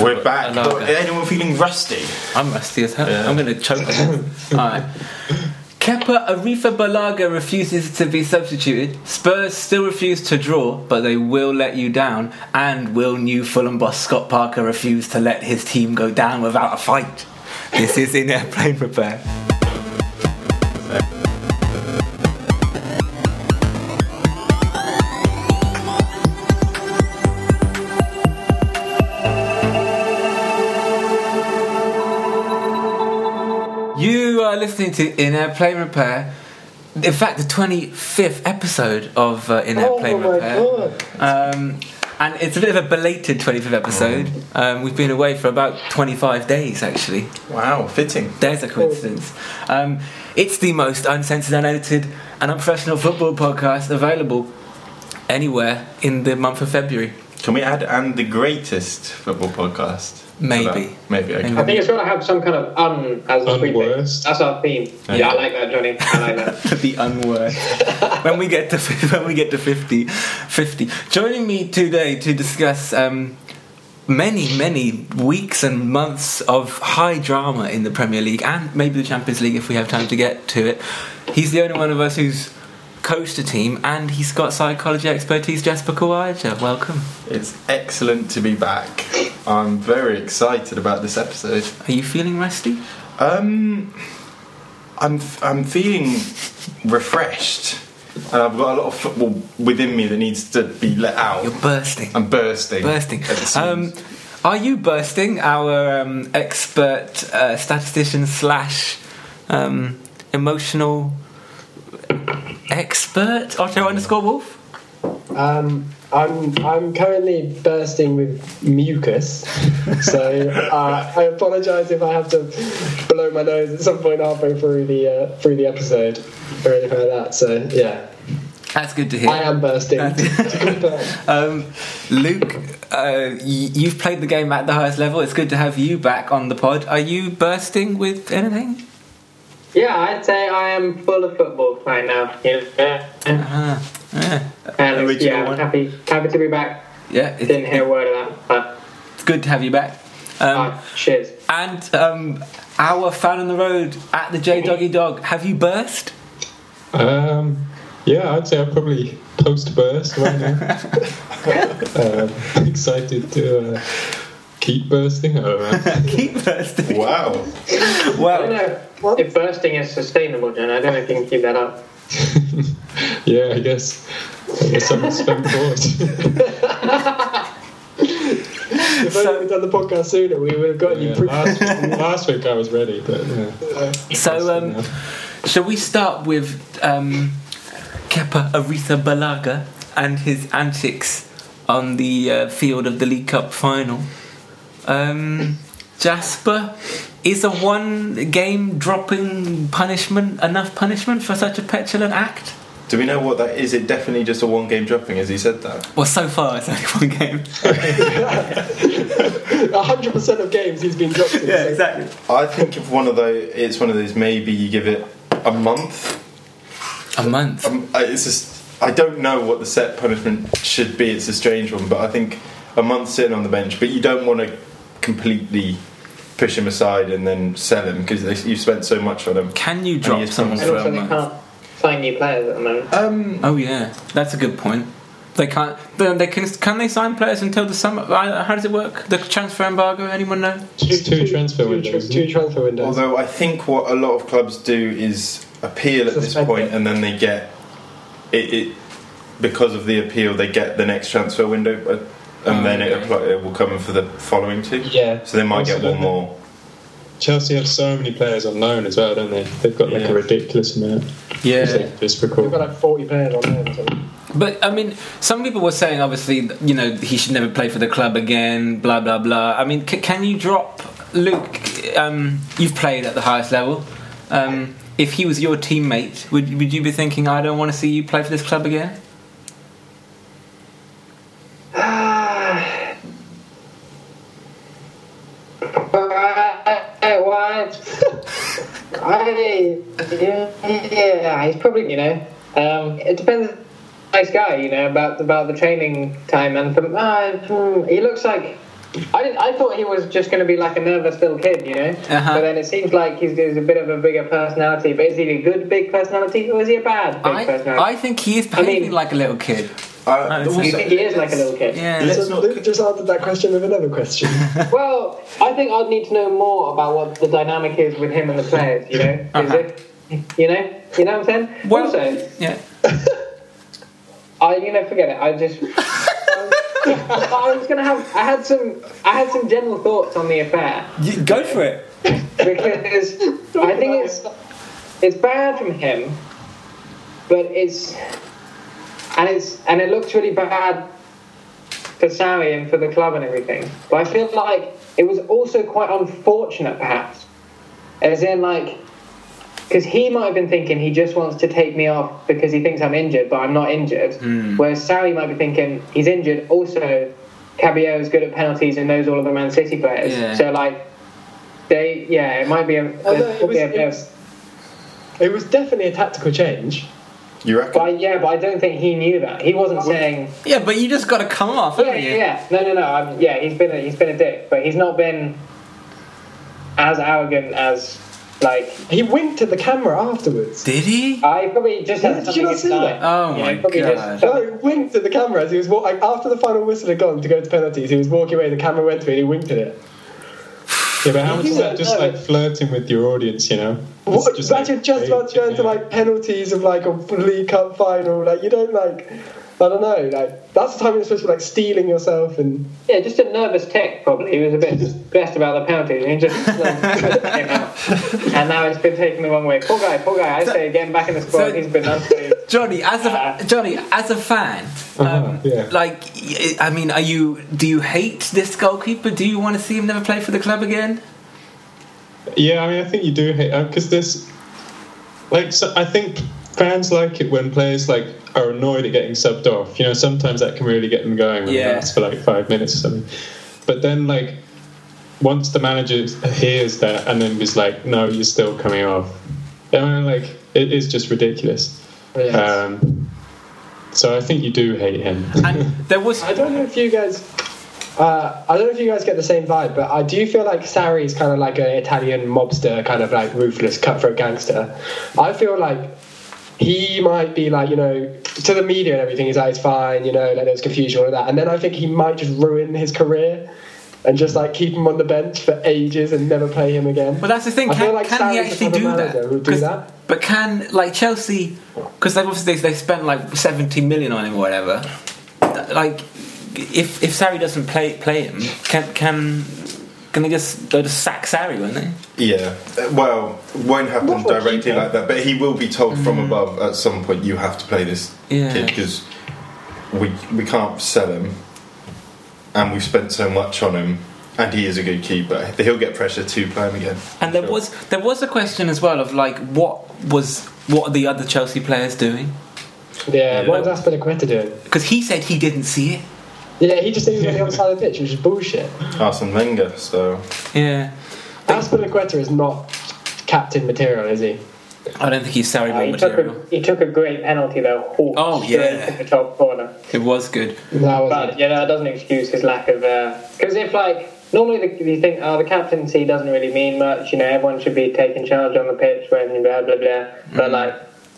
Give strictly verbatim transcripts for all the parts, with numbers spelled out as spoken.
Aretha We're back. Balaga. Anyone feeling rusty? I'm rusty as hell. Yeah. I'm going to choke. Alright. Kepa Arrizabalaga refuses to be substituted. Spurs still refuse to draw, but they will let you down. And will new Fulham boss Scott Parker refuse to let his team go down without a fight? This is In Airplane Repair. You are listening to In Airplane Repair. In fact, the twenty-fifth episode of uh, In Airplane Oh my Repair. God. Um, and it's a bit of a belated twenty-fifth episode. Um, we've been away for about twenty-five days, actually. Wow, fitting. There's a coincidence. Um, it's the most uncensored, unedited, and unprofessional football podcast available anywhere in the month of February. Can we add and the greatest football podcast? Maybe. Maybe. Okay. Maybe. I think it's got to have some kind of un as a prefix. Unworst. That's our theme. Okay. Yeah, I like that, Johnny. I like that. The unworst. when we get to when we get to fifty, fifty. Joining me today to discuss um, many many weeks and months of high drama in the Premier League and maybe the Champions League if we have time to get to it. He's the only one of us who's coached a team and he's got psychology expertise. Jasper Kawaja, welcome. It's excellent to be back. I'm very excited about this episode. Are you feeling rusty? Um, I'm I'm feeling refreshed, and I've got a lot of football within me that needs to be let out. You're bursting. I'm bursting. Bursting. at the seams. Um, are you bursting? Our um, expert uh, statistician slash um, emotional expert, Otto underscore Wolf. Um, I'm I'm currently bursting with mucus, so uh, I apologise if I have to blow my nose at some point halfway through the uh, through the episode or anything like that. So yeah, That's good to hear. I am bursting. to confirm. Um, Luke, uh, y- you've played the game at the highest level. It's good to have you back on the pod. Are you bursting with anything? Yeah, I'd say I am full of football right now. Yeah, Uh-huh. Yeah, and Original yeah, one. happy happy to be back. yeah it's, Didn't hear a word of that, but it's good to have you back. Um, ah, cheers. and um, our fan on the road at the J Doggy Dog, have you burst? Um, yeah, I'd say I'm probably post burst right now. um, excited to uh, keep bursting. I don't know. Keep bursting. Wow. I don't Well, know if bursting is sustainable, John. I don't know if you can keep that up. Yeah, I guess. I guess I'm spent forward. If only we'd done the podcast sooner, we would have got you. Yeah, Pre- last, last week I was ready, but yeah. so um, shall we start with um, Kepa Arrizabalaga and his antics on the uh, field of the League Cup final? Um, Jasper, is a one game dropping punishment enough punishment for such a petulant act? Do we know what that is? It definitely just a one game dropping, as he said that. Well, so far it's only one game. one hundred percent of games he's been dropped in. Yeah, so- exactly. I think if one of those, it's one of those. Maybe you give it a month. A month. Um, I- it's just I don't know what the set punishment should be. It's a strange one, but I think a month sitting on the bench. But you don't want to completely push him aside and then sell him because you've spent so much on him. Can you And drop you- someone And for also, a they month? can't find new players at the moment. Um, Oh yeah, that's a good point. They can't. They, they can. Can they sign players until the summer? Uh, How does it work? The transfer embargo. Anyone know? Just two transfer two, windows. Two, transfer windows. although I think what a lot of clubs do is appeal at this Suspend point, it. and then they get it, it because of the appeal. They get the next transfer window, but, and Oh, then it, okay. apply, it will come in for the following two. Yeah. So they might Also, get one don't they- more. Chelsea have so many players on loan as well, don't they? They've got like Yeah. a ridiculous amount. Yeah. Just for We've got like forty players on there. So. But I mean, some people were saying, obviously, you know, he should never play for the club again. Blah blah blah. I mean, c- can you drop Luke? Um, you've played at the highest level. Um, if he was your teammate, would would you be thinking, I don't want to see you play for this club again? Uh, what? I yeah, he's probably you know. Um, it depends. Nice guy, you know, about about the training time and from, uh, hmm, he looks like I didn't, I thought he was just going to be like a nervous little kid, you know. Uh-huh. But then it seems like he's, he's a bit of a bigger personality. But is he a good big personality, or is he a bad big I, personality? I think he is behaving mean- like a little kid. Uh, No, also, you think he is like a little kid? Yeah. Let's So not- Luke just answered that question with another question. Well, I think I'd need to know more about what the dynamic is with him and the players. You know, is Uh-huh. it? You know, you know what I'm saying? Well, also, yeah. I you know forget it. I just. I was gonna have. I had some. I had some general thoughts on the affair. You, go for it. Because I think it's it's bad from him, but it's and it's and it looks really bad for Sarri and for the club and everything. But I feel like it was also quite unfortunate, perhaps, as in like because he might have been thinking he just wants to take me off because he thinks I'm injured, but I'm not injured. Mm. Whereas Sarri might be thinking he's injured. Also, Caballero is good at penalties and knows all of the Man City players. Yeah. So like. They, yeah, it might be a, Although there's it probably was, a bit it, of- was, it was definitely a tactical change. You reckon? but I, yeah, but I don't think he knew that. He wasn't saying, Yeah, but you just got to come off, yeah, haven't yeah, you? yeah, no, no, no. I'm, yeah, he's been a, he's been a dick, but he's not been as arrogant as like. He winked at the camera afterwards. Did he? I probably just Yeah, had did you something not see inside. that? Oh You know, my probably God. Just, No, he winked at the camera as he was walking. After the final whistle had gone to go to penalties, he was walking away. The camera went to him and he winked at it. Yeah, but how much is that Yeah, just no. like flirting with your audience, you know? It's What, just, imagine like, just about to go into yeah. like penalties of like a League Cup final. Like you don't like, I don't know. Like that's the time you're supposed to be like stealing yourself and. yeah, just a nervous tick. Probably he was a bit stressed about the penalties, and he just like, came out. And now it's been taken the wrong way. Poor guy, poor guy. I say getting back in the squad, so- he's been unbelievable. Johnny, as a Uh, Johnny, as a fan, um, Uh-huh, yeah. like, y- I mean, are you? Do you hate this goalkeeper? Do you want to see him never play for the club again? Yeah, I mean, I think you do hate because there's like so I think fans like it when players like are annoyed at getting subbed off. You know, sometimes that can really get them going when Yeah. it lasts for like five minutes or something. But then, like, once the manager hears that and then is like, "No, you're still coming off," I mean, like, it is just ridiculous. Yes. Um, so I think you do hate him. And there was. I don't know if you guys. Uh, I don't know if you guys get the same vibe, but I do feel like Sarri's kind of like an Italian mobster, kind of like ruthless, cutthroat gangster. I feel like he might be like, you know, to the media and everything, he's like, it's fine, you know, like there's confusion, all of that. And then I think he might just ruin his career and just like keep him on the bench for ages and never play him again. Well, that's the thing. I Can, feel like can he Sarri's the actually type of do manager that? who'd do 'Cause- that. But can like Chelsea? Because they've obviously they spent like seventy million on him or whatever. Like, if if Sarri doesn't play play him, can can can they just they'll just sack Sarri, won't they? Yeah, uh, well, won't happen Not for a directly keeper. like that, but he will be told from above at some point you have to play this Yeah. kid because we we can't sell him, and we've spent so much on him, and he is a good keeper. He'll get pressure to play him again. And there Sure. was there was a question as well of like what was what are the other Chelsea players doing? Yeah, Yeah. what was Aspilicueta doing? Because he said he didn't see it. Yeah, he just said he was on the other side of the pitch, which is bullshit. Arsene Wenger, so Yeah, Aspilicueta is not captain material, is he? I don't think he's Sarri Uh, ball he, took material. a, he took a great penalty though. Oh, straight yeah. to the top corner. It was good. That was But yeah, that doesn't excuse his lack of. Because if like normally the, you think, oh, the captaincy doesn't really mean much. You know, everyone should be taking charge on the pitch when blah blah blah. But like,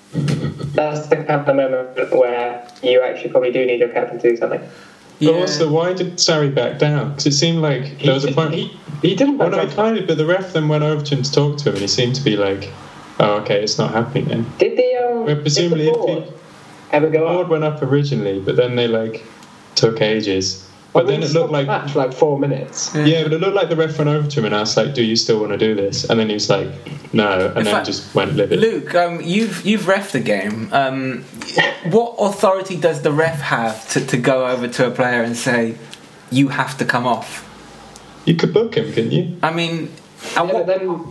that's the kind of moment where you actually probably do need your captain to do something. Yeah. But also, why did Sarri back down? Because it seemed like there was a point. He, he didn't Well, back no, down. he kind of, but the ref then went over to him to talk to him, and he seemed to be like, "Oh, okay, it's not happening then." Did the um? Well, presumably, did if the he- board ever The go board up? went up originally, but then they like took ages. But I mean, then he it looked stopped like the match for like four minutes. yeah, but it looked like the ref went over to him and asked like, "Do you still want to do this?" And then he was like, "No," and In then fact, just went livid. Luke, um, you've you've reffed the game. Um, what authority does the ref have to, to go over to a player and say you have to come off? You could book him, couldn't you? I mean, and Yeah, what, but then,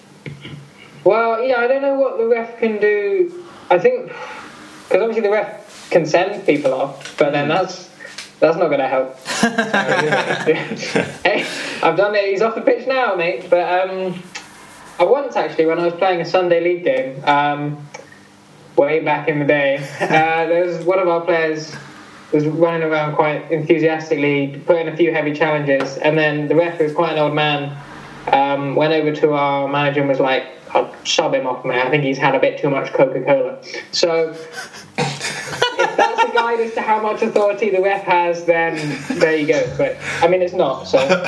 well, yeah, I don't know what the ref can do. I think because obviously the ref can send people off, but then that's that's not going to help. Hey, I've done it. He's off the pitch now, mate. But um, I once actually, when I was playing a Sunday league game, um, way back in the day, uh, there was one of our players was running around quite enthusiastically, putting a few heavy challenges, and then the ref, who was quite an old man, um, went over to our manager and was like, "I'll sub him off, man. I think he's had a bit too much Coca-Cola." So if that's a guide as to how much authority the ref has, then there you go. But I mean, it's not. So I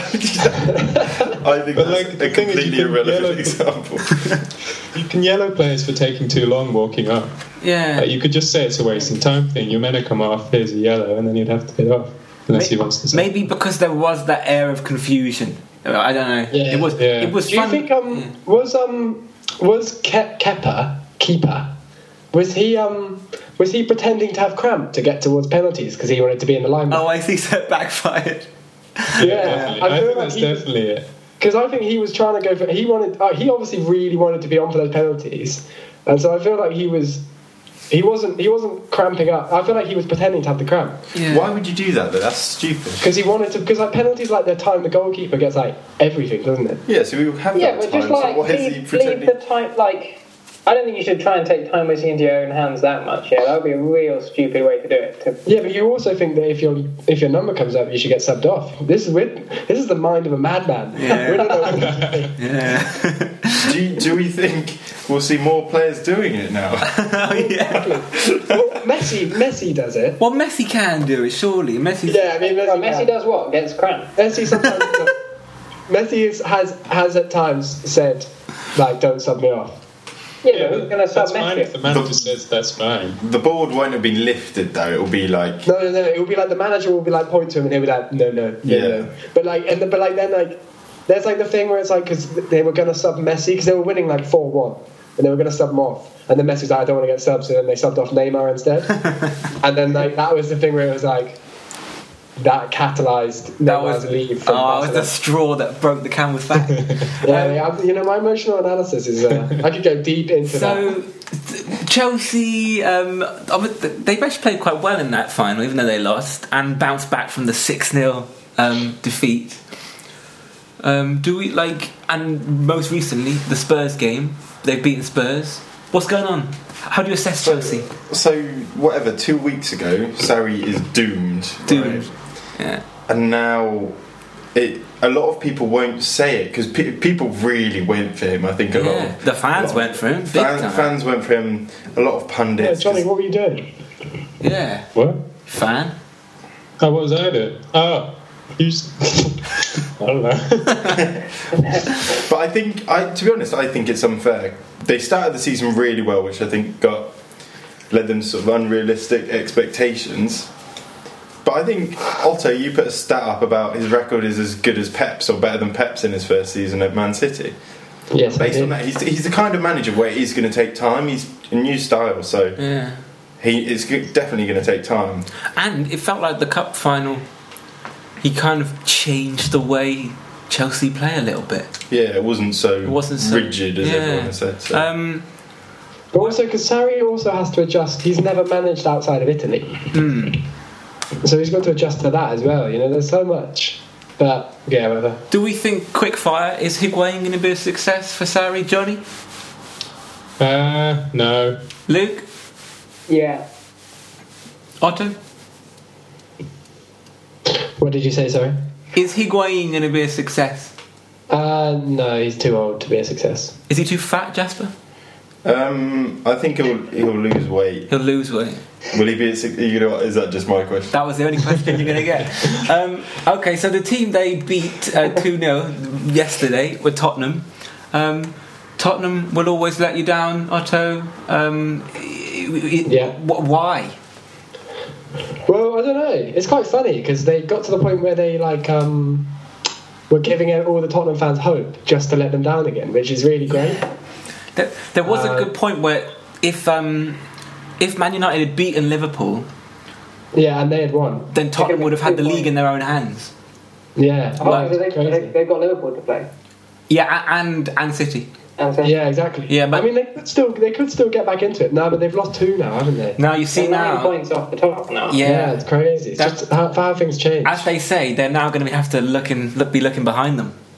think But, that's like, the a thing is, completely you can irrelevant yellow- example. You can yellow players for taking too long walking up. Yeah. Like, you could just say it's a wasting time thing. Your men come off, here's a yellow, and then you'd have to get off. Unless he wants to say. Maybe because there was that air of confusion. I don't know. Yeah. It was. Yeah. It was Do you fun. think um was um was Ke- Kepa keeper was he um was he pretending to have cramp to get towards penalties because he wanted to be in the line? Oh, I see. So it backfired. Yeah, Yeah, definitely. I I, feel think like that's he- definitely it. Because I think he was trying to go for he wanted uh, he obviously really wanted to be on for those penalties, and so I feel like he was he wasn't he wasn't cramping up. I feel like he was pretending to have the cramp Yeah. Why would you do that though? That's stupid. because he wanted to because like penalties like the time the goalkeeper gets like everything, doesn't it? Yeah, so we will have yeah, that but time. just like so why is he leave, leave pretending? the time. Like, I don't think you should try and take time wasting into your own hands that much. Yeah, that would be a real stupid way to do it. To, Yeah, but you also think that if your if your number comes up, you should get subbed off. This is weird. This is the mind of a madman. Yeah. We don't know what to think. Yeah. do, you, do we think we'll see more players doing it now? Oh yeah. Well, Messi, Messi does it. Well, Messi can do it, surely. Messi. Yeah, I mean, Messi, well, Messi can. does what? Gets cramp. Messi sometimes. Messi is, has has at times said, like, "Don't sub me off." Yeah, yeah, but who's going to sub That's fine if Messi? the manager says that's fine. The board won't have been lifted though. It'll be like No, no, no. It will be like the manager will be like point to him, and he'll be like, "No, no, no, Yeah. no." But like, and the, but like then like, there's like the thing where it's like because they were going to sub Messi because they were winning like four one, and they were going to sub him off, and then Messi's like, "I don't want to get subbed," so then they subbed off Neymar instead, and then like that was the thing where it was like that catalyzed That Neymar's was leave from oh, it was the Barcelona. straw that broke the camel's back. Yeah, yeah, you know, my emotional analysis is uh, I could go deep into that. So th- Chelsea, um, they actually played quite well in that final, even though they lost, and bounced back from the six nil um, defeat. Um, do we like? And most recently, the Spurs game, they've beaten Spurs. What's going on? How do you assess Chelsea? so. Whatever. Two weeks ago, Sarri is doomed. Doomed. right? Yeah. And now, it. A lot of people won't say it because pe- people really went for him. I think a lot. Yeah, Of, the fans lot- went for him. Big Fan, time. fans went for him. A lot of Yeah, pundits. Johnny, 'cause- what were you doing? Yeah, What? fan. Oh, what was I doing? Oh, you s- I don't know. But I think, I to be honest, I think it's unfair. They started the season really well, which I think got led them to sort of unrealistic expectations. But I think, Otto, you put a stat up about his record is as good as Pep's or better than Pep's in his first season at Man City. Yes, I Based did. on that, he's, he's the kind of manager where it is going to take time. He's a new style, so Yeah. he it's g- definitely going to take time. And it felt like the cup final, he kind of changed the way Chelsea play a little bit. Yeah, it wasn't so, It wasn't so rigid as yeah. everyone has said. So. Um, But also, because Sarri also has to adjust. He's never managed outside of Italy, hmm. so he's got to adjust to that as well. You know, there's so much. But yeah, whatever. Do we think quickfire is Higuain going to be a success for Sarri, Johnny? Uh, no. Luke? Yeah. Otto? What did you say? Sorry. Is Higuain going to be a success? Uh, no, he's too old to be a success. Is he too fat, Jasper? Um, I think he'll he'll lose weight. He'll lose weight. Will he be? A, six- you know, is that just my question? That was the only question you're going to get. Um, okay, so the team they beat uh, two nil yesterday were Tottenham. Um, Tottenham will always let you down, Otto. Um, Yeah. wh- Why? Well, I don't know. It's quite funny because they got to the point where they like um were giving all the Tottenham fans hope just to let them down again, which is really great. There, there was Uh, a good point where if um, if Man United had beaten Liverpool, Yeah, and they had won. then Tottenham would have had the league in their own hands. Yeah, Oh, like, so they, crazy. they, they've got Liverpool to play. Yeah, a- and and City. And so Yeah, exactly. Yeah, but- I mean, they could still they could still get back into it. No, but they've lost two now, haven't they? Now you see they're nine now, points off the top now. yeah, it's crazy. It's That's- just how, how things change. as they say, they're now going to have to look in, look, be looking behind them.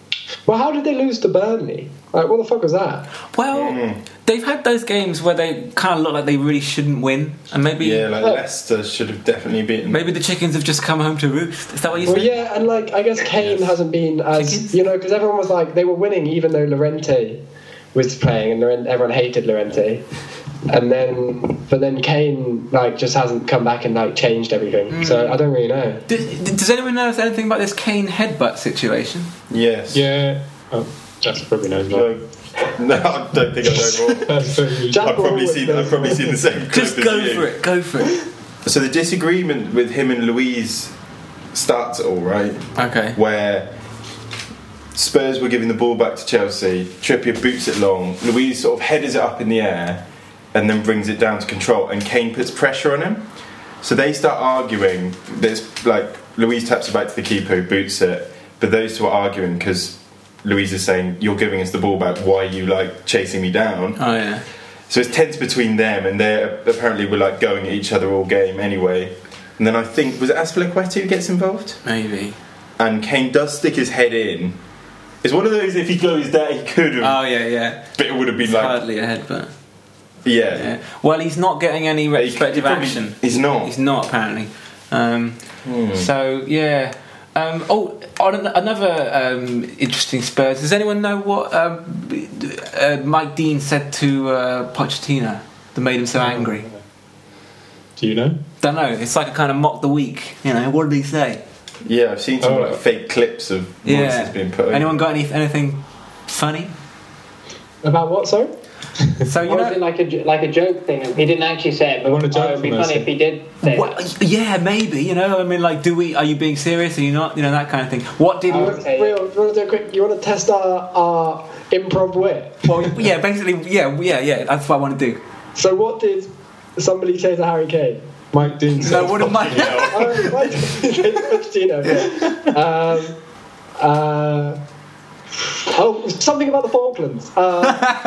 Well, how did they lose to Burnley? Like, what the fuck was that? Well, Mm. they've had those games where they kind of look like they really shouldn't win, and maybe Yeah, like Oh. Leicester should have definitely beaten. maybe the chickens have just come home to roost. Is that what you Well, said? yeah, and like I guess Kane hasn't been as Chickens? you know because everyone was like they were winning even though Llorente was playing and Llorente, everyone hated Llorente, and then but then Kane like just hasn't come back and like changed everything. Mm. So I don't really know. Does, does anyone know anything about this Kane headbutt situation? Yes. Yeah. Oh, that's probably knows more. No, no, I don't think I know more. That's probably- Jack- I've probably seen. I've probably seen the same. clip Just as go you. for it. Go for it. So the disagreement with him and Louise starts it all, right? Okay. Where Spurs were giving the ball back to Chelsea, Trippier boots it long, Louise sort of headers it up in the air and then brings it down to control, and Kane puts pressure on him. So they start arguing. There's like Louise taps it back to the keeper who boots it, but those two are arguing because Louise is saying, "You're giving us the ball back. Why are you like chasing me down?" Oh yeah. So it's tense between them, and they apparently were like going at each other all game anyway. And then I think was it Azpilicueta who gets involved, Maybe. and Kane does stick his head in. It's one of those if he goes there he could have, Oh yeah, yeah. but it would have been It's like hardly a headbutt. yeah. Yeah. Well, he's not getting any He- he retrospective probably- action. He's not. He's not apparently. Um, Hmm. So yeah. Um, oh, on an, another um, interesting Spurs. Does anyone know what um, uh, Mike Dean said to uh, Pochettino that made him so angry? Do you know? Don't know. It's like a kind of mock the week. You know, what did he say? Yeah, I've seen some Oh. like fake clips of Yeah. voices being put. over. Anyone got any anything funny? About what? Sorry. So you Or was know. it like a j- like a joke thing? He didn't actually say it, but I want a joke oh, it'd be from funny us. if he did say Well, it. yeah, maybe. You know, I mean, like, do we? Are you being serious? Are you not? You know, that kind of thing. What did? I You would want, say- real, you want to do a quick? You want to test our, our improv wit? Well, yeah, basically, yeah, yeah, yeah. That's what I want to do. So what did somebody say to Harry Kane? Mike Dean said. No, what am I? Oh, why did he say to Pochettino? Um, uh, oh, something about the Falklands. Uh,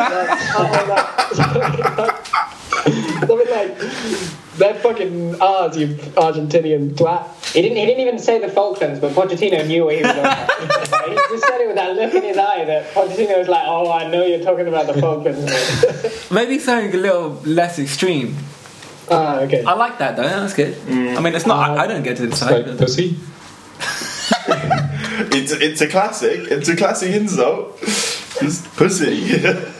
uh, uh, something like they're fucking ours, you Argentinian twat. He didn't. He didn't even say the Falklands, but Pochettino knew what he was on about. He just said it with that look in his eye that Pochettino was like, "Oh, I know you're talking about the Falklands." mate." Maybe something a little less extreme. Ah, okay. I like that though. That's good. I mean, it's not. I, I don't get to It's decide. like pussy. It's it's a classic. It's a classic insult. Just pussy.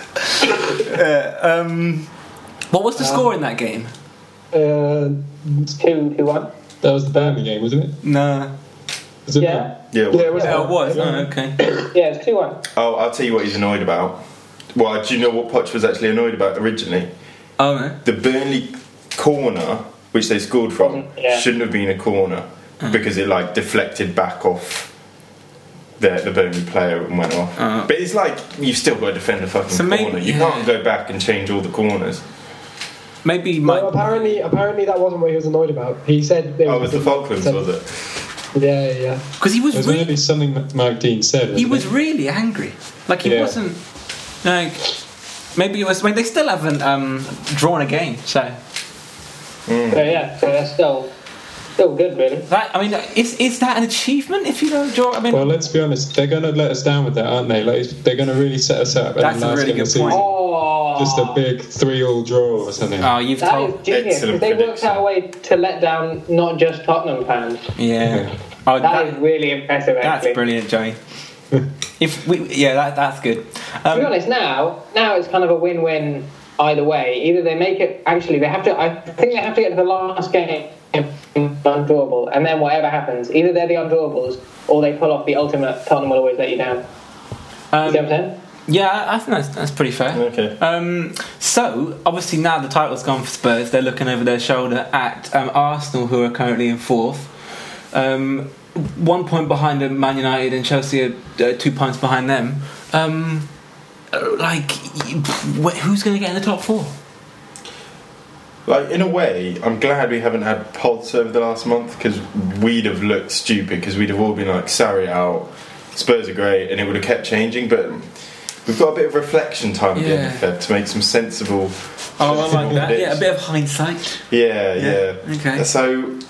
um, what was the score in that game? Uh, Two, two, one. That was the Burnley game, wasn't it? No. Was it Yeah, yeah. yeah, it was. Oh, it was. Oh, okay. yeah, it's two, one. Oh, I'll tell you what he's annoyed about. Well, do you know what Poch was actually annoyed about originally? Oh, no. The Burnley corner, which they scored from, Yeah. shouldn't have been a corner because it like deflected back off the the Burnley player and went off. Uh. But it's like you've still got to defend the fucking So maybe- corner. You yeah. can't go back and change all the corners. Maybe No, Mike. apparently, apparently that wasn't what he was annoyed about. He said. Oh, it was the Falklands, said- was it? Yeah, yeah, yeah. Because he was It was really. really something that Mike Dean said. He wasn't was it? really angry. Like he Yeah. wasn't. Like maybe it was. I mean, they still haven't um, drawn a game, so So yeah, so that's still still good, really. that. I mean, is is that an achievement if you don't draw? I mean, Well, let's be honest. They're going to let us down with that, aren't they? Like they're going to really set us up. at That's the a last really game of good the point. season. Oh, Just a big three-all draw or something. oh, you've That told. is genius. Excellent They worked prediction. out a way to let down not just Tottenham fans. Yeah. Oh, That that, is really impressive. that's Actually, brilliant, Joey. If we, yeah, that that's good. to be Um, honest, now now it's kind of a win-win either way. Either they make it. Actually, they have to. I think they have to get to the last game undrawable, and then whatever happens, either they're the undrawables or they pull off the ultimate. Tottenham will always let you down. um, You see what I'm saying? yeah, I think that's that's pretty fair. Okay. Um, so obviously now the title's gone for Spurs. They're looking over their shoulder at um, Arsenal, who are currently in fourth. Um, one point behind them, Man United, and Chelsea are uh, two points behind them. Um, uh, like, wh- who's going to get in the top four? Like in a way, I'm glad we haven't had pods over the last month because we'd have looked stupid because we'd have all been like Sarri out, Spurs are great, and it would have kept changing. But we've got a bit of reflection time at the end of Yeah. Feb to make some sensible. Oh, I like that. predictions. Yeah, a bit of hindsight. Yeah, Yeah, yeah. okay. So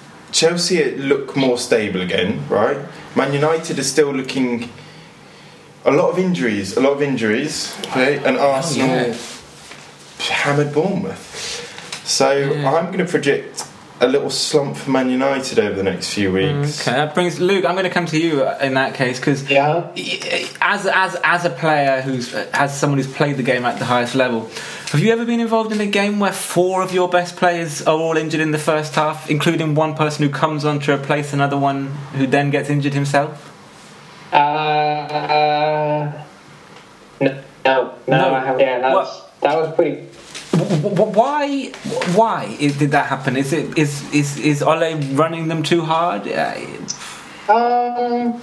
Chelsea look more stable again, right? Man United are still looking a lot of injuries, a lot of injuries, okay? And Arsenal yeah. hammered Bournemouth. So Yeah. I'm going to predict a little slump for Man United over the next few weeks. Okay, that brings Luke. I'm going to come to you in that case because Yeah. as as as a player who's as someone who's played the game at the highest level, have you ever been involved in a game where four of your best players are all injured in the first half, including one person who comes on to replace another one who then gets injured himself? Uh, uh, no, no, no, No. I haven't. Yeah, that What? was, that was pretty. W- w- Why? Why i- did that happen? Is it is is is Ole running them too hard? Uh, Um.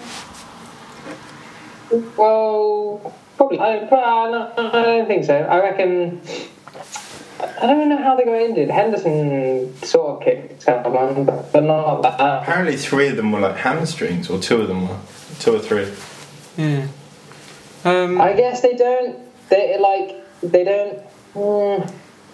Well, probably. I, I, no, I don't think so. I reckon. I don't know how they got injured. Henderson sort of kicked someone, but, but not that. Apparently three of them were like hamstrings, or two of them were. Two or three. yeah. Um, I guess they don't. They like. They don't. Mm,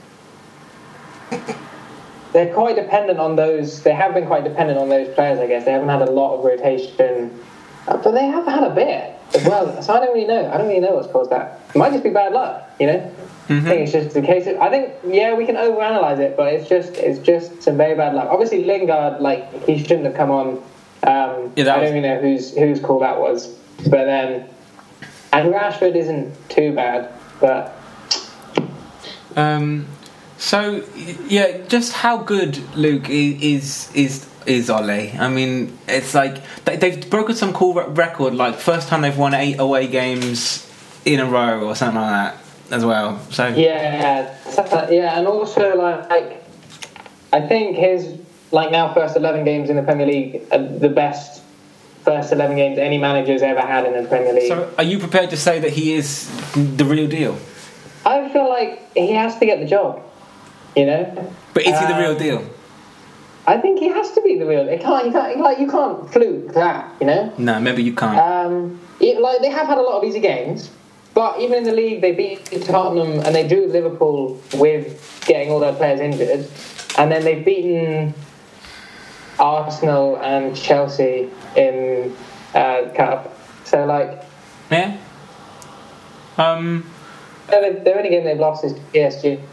they're quite dependent on those. They have been quite dependent on those players. I guess they haven't had a lot of rotation, uh, but they have had a bit as well. So I don't really know. I don't really know what's caused that. It might just be bad luck. You know. Mm-hmm. I think it's just the case of, I think yeah we can overanalyze it, but it's just it's just some very bad luck. Obviously Lingard, like, he shouldn't have come on. Um, Yeah, that I was- don't even know whose whose call that was, but then and Rashford isn't too bad, but Um, so y- yeah, just how good Luke i- is is is Ole? I mean, it's like they, they've broken some cool re- record. Like first time they've won eight away games in a row or something like that as well. So yeah, so- yeah, and also like, like I think his like now first eleven games in the Premier League are the best first eleven games any manager's ever had in the Premier League. So are you prepared to say that he is the real deal? I feel like he has to get the job, you know. But is he the real Um, deal? I think he has to be the real. It can't. You can't. Like you can't fluke that. You know. No, maybe you can't. Um, it, like they have had a lot of easy games, but even in the league, they beat Tottenham and they drew Liverpool with getting all their players injured, and then they've beaten Arsenal and Chelsea in uh, Cup. So like, yeah. Um. the the only game they've lost is P S G.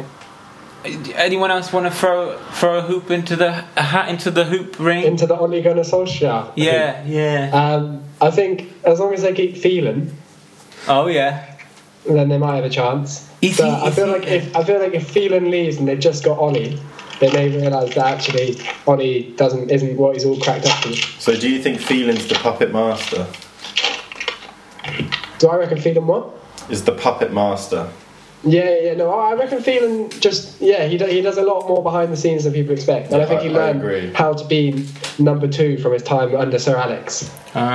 Anyone else want to throw throw a hoop into the a hat into the hoop ring? Into the Ole Gunnar Solskjaer. yeah, yeah. Um, I think as long as they keep feeling, Oh yeah. then they might have a chance. Is but he- I is feel he- like if I feel like if Phelan leaves and they've just got Ollie, they may realise that actually Ollie doesn't isn't what he's all cracked up to. So do you think Phelan's the puppet master? Do I reckon Phelan what? Is the puppet master? Yeah, yeah, yeah, no, I reckon Phelan just yeah he do, he does a lot more behind the scenes than people expect, and I think I- he I learned agree. how to be number two from his time under Sir Alex.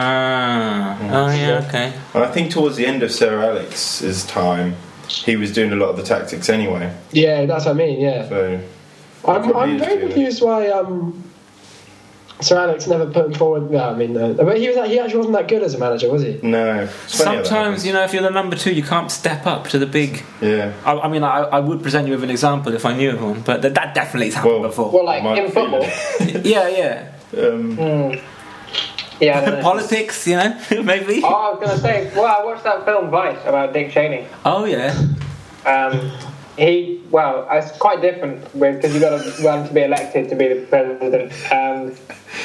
Ah. Oh yeah. Okay. And I think towards the end of Sir Alex's time, he was doing a lot of the tactics anyway. Yeah, that's what I mean. Yeah, So I'm probably I'm is very Phelan. confused why um. Sir Alex never put him forward. No, I mean, uh, but he was he actually wasn't that good as a manager, was he? no. It's funny how that Sometimes happens. you know if you're the number two, you can't step up to the big. Yeah. I, I mean, I, I would present you with an example if I knew of one, but that, that definitely has happened Well- before. Well, like Mike in football. Phelan. yeah, yeah. um, Mm. Yeah. I don't know. Politics, you know, maybe. Oh, I was gonna say. Well, I watched that film Vice about Dick Cheney. Oh yeah. Um, he well, it's quite different with because you got to run to be elected to be the president. Um,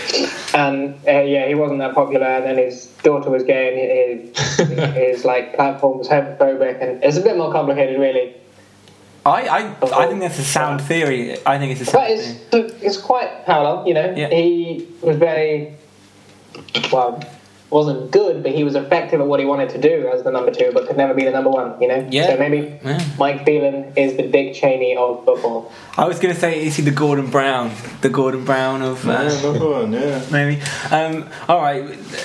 and uh, yeah, he wasn't that popular. And then his daughter was gay, and his, his like platform was homophobic, and it's a bit more complicated, really. I, I, I think that's a sound theory. I think it's a sound But it's theory. it's quite parallel, you know. Yeah. He was very well, wasn't good, but he was effective at what he wanted to do as the number two, but could never be the number one, you know. Yeah. So maybe Yeah. Mike Phelan is the Dick Cheney of football. I was going to say, is he the Gordon Brown? The Gordon Brown of. Uh, yeah, number one, yeah. Maybe. Um, all right.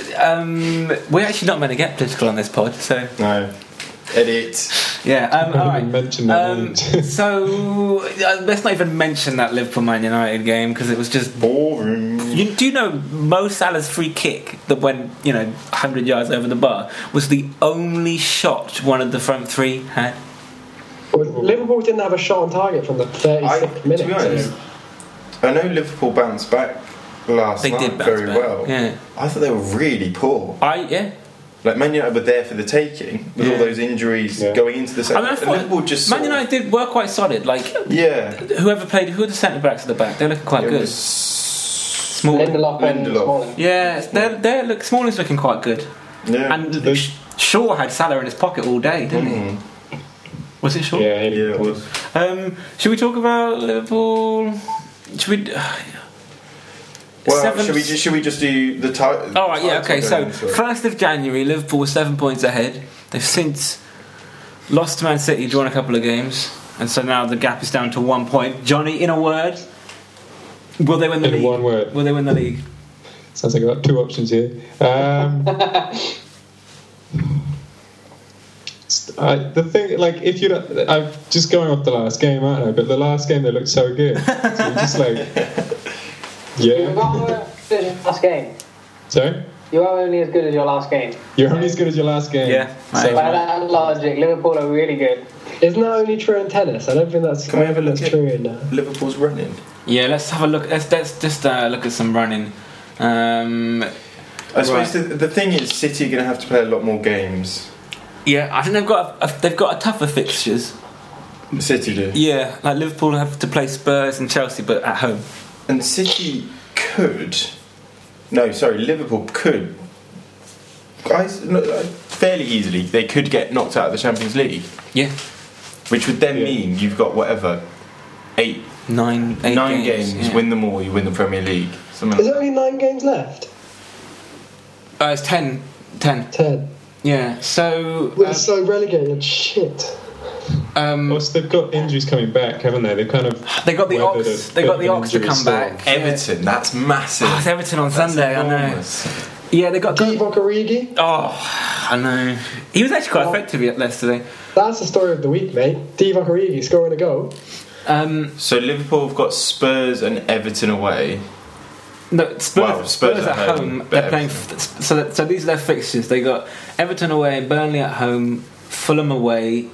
Um, we're actually not meant to get political on this pod, so No. Edit. yeah. Um, Can't all even right. mention that Um, name. so uh, let's not even mention that Liverpool Man United game because it was just. Boring. You, do you know Mo Salah's free kick that went, you know, one hundred yards over the bar was the only shot one of the front three had? Well, Liverpool didn't have a shot on target from the I, thirty-sixth to minute. be honest, I know Liverpool bounced back last They night did bounce very back, well. yeah. I thought they were really poor. I yeah. Like Man United were there for the taking with all Yeah. those injuries Yeah. going into the I second. mean, I and thought Liverpool just Man sort of- United did work quite solid. Like Yeah, whoever played, who were the centre backs at the back? They're looking quite it good. was Small. Lindelof and Lindelof. Smalling. Yeah, they're, they're look. Smalling's looking quite good. yeah. And There's- Sh- Shaw had Salah in his pocket all day, didn't Mhm. he? Was it Shaw? Yeah, he- Yeah, it was. Um, should we talk about Liverpool? Should we? Well, Seven- should we just should we just do the title? All right, yeah, okay. So first. first of January, Liverpool were seven points ahead. They've since lost to Man City, drawn a couple of games, and so now the gap is down to one point. Johnny, in a word, will they win the In league? one word. Will they win the league? Sounds like I've got two options here. Um, I, the thing, like, if you don't, I'm just going off the last game, aren't I? But the last game they looked so good. So you're just like, You yeah. are as good as your last game. Sorry? You are only as good as your last game. You're only as good as your last game. Yeah, So, By that logic, Liverpool are really good. Isn't that only true in tennis? I don't think that's, Can we I don't have a think look that's at- true in uh, Liverpool's running. Yeah, let's have a look. Let's, let's just uh, look at some running. Um, I suppose Right. the, the thing is, City are going to have to play a lot more games. yeah, I think they've got a, a, they've got a tougher fixtures. City do. Yeah, like Liverpool have to play Spurs and Chelsea, but at home. And City could. No, sorry, Liverpool could. Guys, no, uh, fairly easily, they could get knocked out of the Champions League, Yeah, which would then Yeah. mean you've got whatever, eight, nine, eight nine games. games, yeah. win them all, you win the Premier League. Something Is like there only nine games left? Uh, it's ten. Ten. Ten. Yeah. So. We're uh, so relegated. Shit. um, also, they've got injuries coming back, haven't they? They've kind of. they got the weathered Ox. a They bit got of the an Ox to injury come storm. back. Everton, that's massive. Oh, it's Everton on That's Sunday. I know. enormous. Yeah, they got. Divock Origi. Oh, I know. He was actually quite effective yesterday. That's the story of the week, mate. Divock Origi scoring a goal. Um, So Liverpool have got Spurs and Everton away. no, Spurs, Wow, Spurs, Spurs at at home. home, They're but playing. Everton. F- so, that, so these are their fixtures. They got Everton away, Burnley at home, Fulham away,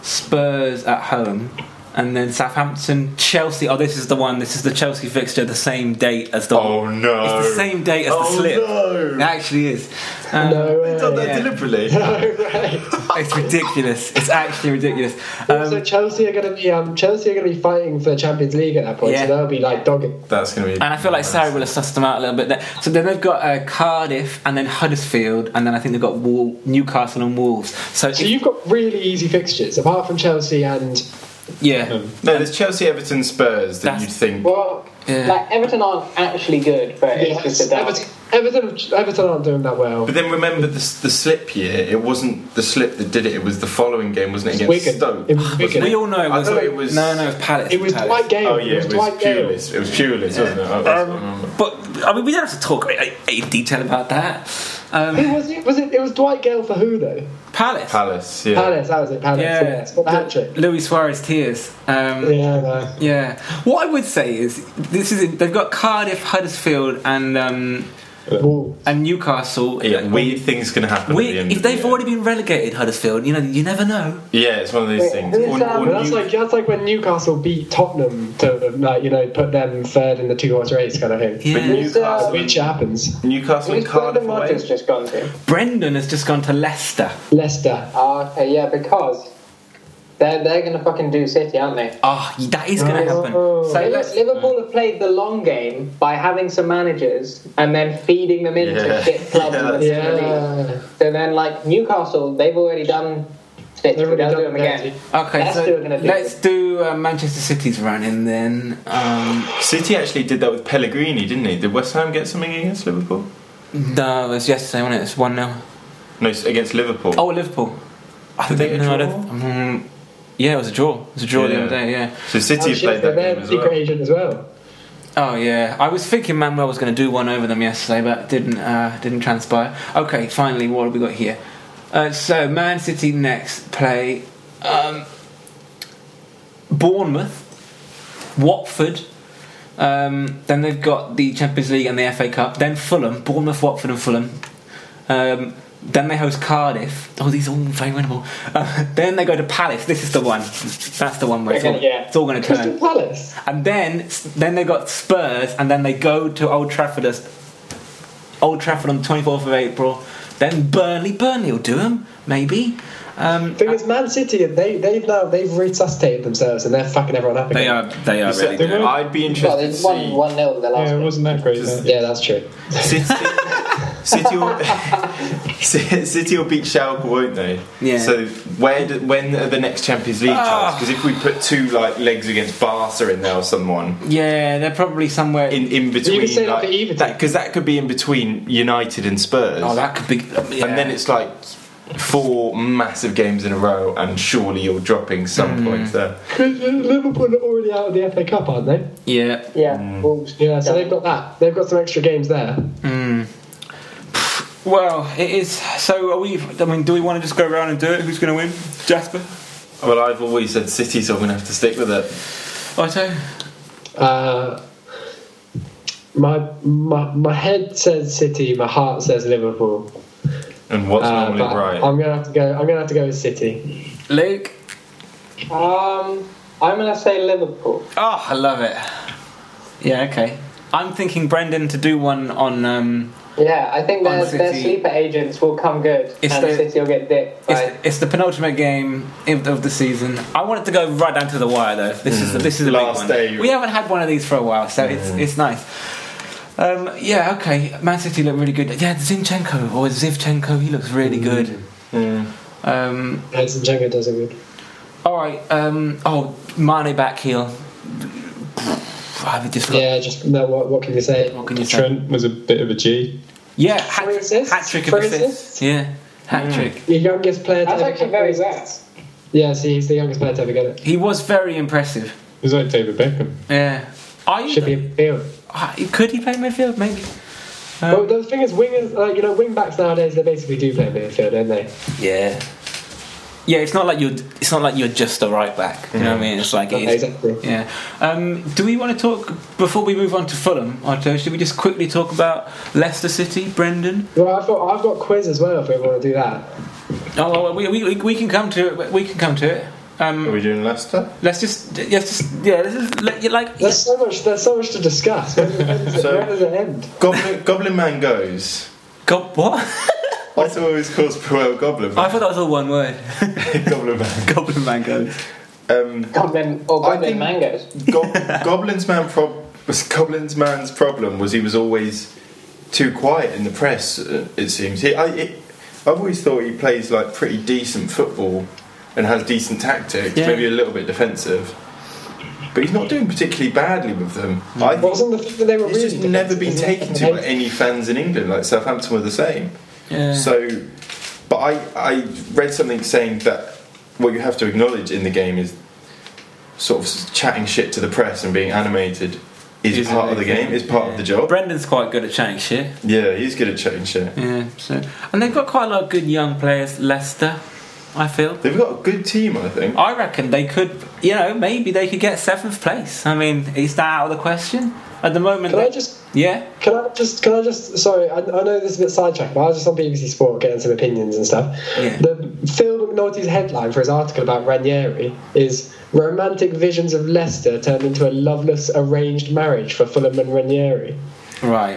Spurs at home, and then Southampton, Chelsea. Oh, this is the one. This is the Chelsea fixture. The same date as the. Oh no! It's the same date as Oh, the slip. no. It actually is. Um, No way. They've done that Yeah. deliberately. right. It's ridiculous. It's actually ridiculous. so Um, Chelsea are going to be um, Chelsea are going to be fighting for the Champions League at that point. Yeah. So they'll be like dogging. That's going to be. and I feel like Sarri will have sussed them out a little bit there. So then they've got uh, Cardiff and then Huddersfield and then I think they've got Wol- Newcastle and Wolves. So, So if- you've got really easy fixtures apart from Chelsea and yeah, Um, No, there's Chelsea, Everton, Spurs that That's- you'd think. Well, Yeah. like Everton aren't actually good, but it's yeah, just a doubt. Everton, Everton, Everton aren't doing that well. But then remember the, the slip year. It wasn't the slip that did it. It was the following game, wasn't it? It was Against Wigan. Stoke. It was wasn't Wigan. we all know it I was. thought it was- no, no, it was Palace. It was Palace. Dwight Gale. Oh yeah, it was it was Dwight Gale. Pulis. It was Pulis, wasn't it? Oh, that's what I remember. But I mean, we don't have to talk in detail about that. Um, Who was it? Was it? It was Dwight Gale for who though? Palace. Palace, yeah. Palace. That was it. Palace. Yeah, Yeah. Scored the hat trick. Luis Suarez tears. Um, Yeah. No. Yeah. What I would say is this is they've got Cardiff, Huddersfield, and um, Wolves. and Newcastle. Yeah, weird things can happen. We, at the end if of the they've year. already been relegated, Huddersfield, you know, you never know. Yeah, it's one of those Wait, things. who's Or- that? or But that's New- like that's like when Newcastle beat Tottenham to like you know put them third in the two horse race kind of thing. Yeah. But Newcastle, Which happens. Newcastle and Who's Cardiff Brendan away. Rodgers just gone to? Brendan has just gone to Leicester. Leicester. Oh, okay, yeah, because they're they're gonna fucking do City, aren't they? Oh, that is going to happen. Oh. So let's. Liverpool have played the long game by having some managers and then feeding them into Yeah. shit clubs. Yeah, in the that's Premier League. Yeah. So then, like Newcastle, they've already done City. They've already They'll do done them again. Okay, Leicester so are gonna do let's it. do uh, Manchester City's running then. Um, City actually did that with Pellegrini, didn't he? Did West Ham get something against Liverpool? no, it was yesterday, wasn't it? It's one nil. No, it's against Liverpool. Oh, Liverpool. I Did they get a no, I draw? don't- um, yeah, it was a draw. It was a draw the Yeah. other day. Yeah. So City Oh, have shit, played they're that their game as secret well. agent as well. Oh yeah, I was thinking Manuel was going to do one over them yesterday, but didn't uh, didn't transpire. Okay, finally, what have we got here? Uh, so Man City next play um, Bournemouth, Watford. Um, then they've got the Champions League and the F A Cup. Then Fulham, Bournemouth, Watford, and Fulham. Um, then they host Cardiff. Oh, these are all very winnable. Uh, then they go to Palace. This is the one. That's the one where it's all, Yeah. it's all going to Crystal turn. Palace. And then, then they got Spurs, and then they go to Old Trafford, as- Old Trafford on the twenty-fourth of April. Then Burnley, Burnley will do them, maybe. Um, thing is, Man City, they they've now they've resuscitated themselves and they're fucking everyone up again. they are, they are really They good. were- I'd be Well, interested they to won see one nil the last Yeah, it game. wasn't that great. that. Yeah, that's true. City. City will, City will beat Schalke, won't they? Yeah. So where do, when are the next Champions League Ah. times? Because if we put two like legs against Barca in there or someone Yeah, they're probably somewhere. in in between, You can say that like, for either that team. because that could be in between United and Spurs. oh, that could be. Yeah. And then it's like four massive games in a row, and surely you're dropping some Mm. points there. Because Liverpool are already out of the F A Cup, aren't they? yeah. Yeah, Mm. Wolves. Yeah, so they've got that. They've got some extra games there. Mm. Well, it is. So, are we? I mean, do we want to just go around and do it? Who's going to win? Jasper? Well, I've always said City, so I'm going to have to stick with it. Otto? Uh, my my my head says City, my heart says Liverpool. And what's Uh, normally but right? I'm gonna have to go. I'm gonna have to go with City. Luke? Um, I'm gonna say Liverpool. Oh, I love it. Yeah, okay. I'm thinking Brendan to do one on. Um, Yeah, I think On their, their City. sleeper agents will come good, It's and the- City will get dipped. it's, By, it's the penultimate game of of the season. I want it to go right down to the wire, though. This is this is a Last big one. day. We haven't had one of these for a while, so it's it's nice. Um, yeah, okay. Man City look really good. Yeah, Zinchenko or Zivchenko, he looks really good. Mm. Um, Yeah, Zinchenko does it good. all right. Um, oh, Mane back heel. I've just got, Yeah, just no. What, what can you say? What can you say? Trent was a bit of a G. Yeah, Three hat, assists? hat trick of Three assists. assists? Yeah, hat trick. Your youngest player to that's ever actually get very it. rare. Yeah, see, he's the youngest player to ever get it. He was very impressive. It was like David Beckham. Yeah. I, Should be a field. I- could he play midfield? Maybe. Well, Um, the thing is, wingers, like, you know, wing backs nowadays, they basically do play midfield, don't they? yeah. Yeah, it's not like you're. It's not like you're just a right back. You know what I mean? It's like it is. Exactly. Yeah. Um, do we want to talk before we move on to Fulham? Otto, should we just quickly talk about Leicester City, Brendan? Well, I've got, I've got quiz as well if we want to do that. Oh, well, we, we, we can come to it. We can come to it. Um, Are we doing Leicester? let's just. Let's just. Yeah. Let's just. Let, you like. There's so much. There's so much to discuss. Where, where does, it, So- where does it end? Goblin, Goblin Man goes. God, what? I thought it was called Puel Goblin I Man. thought that was all one word. Goblin Man. Goblin man goes. Um, Goblin or I Goblin think- mangoes. Go- Goblin's man prob- was Goblin's man's problem was he was always too quiet in the press. uh, It seems he. I, it, I've always thought he plays like pretty decent football and has decent tactics, Yeah. maybe a little bit defensive. But he's not doing particularly badly with them. I think Wasn't the thing that they were he's really just never been defensive, taken isn't to it? by any fans in England. Like Southampton were the same. Yeah. So, but I, I read something saying that what you have to acknowledge in the game is sort of chatting shit to the press and being animated is Is part of the amazing. game, is part Yeah. of the job. Brendan's quite good at chatting shit. Yeah, he's good at chatting shit. Yeah. So, and they've got quite a lot of good young players. Leicester, I feel. They've got a good team, I think. I reckon they could. You know, maybe they could get seventh place. I mean, is that out of the question at the moment? Can they- I just? Yeah. Can I just? Can I just? Sorry, I, I know this is a bit sidetracked, but I was just on B B C Sport getting some opinions and stuff. Yeah. The Phil McNulty's headline for his article about Ranieri is "Romantic visions of Leicester turned into a loveless arranged marriage for Fulham and Ranieri." Right.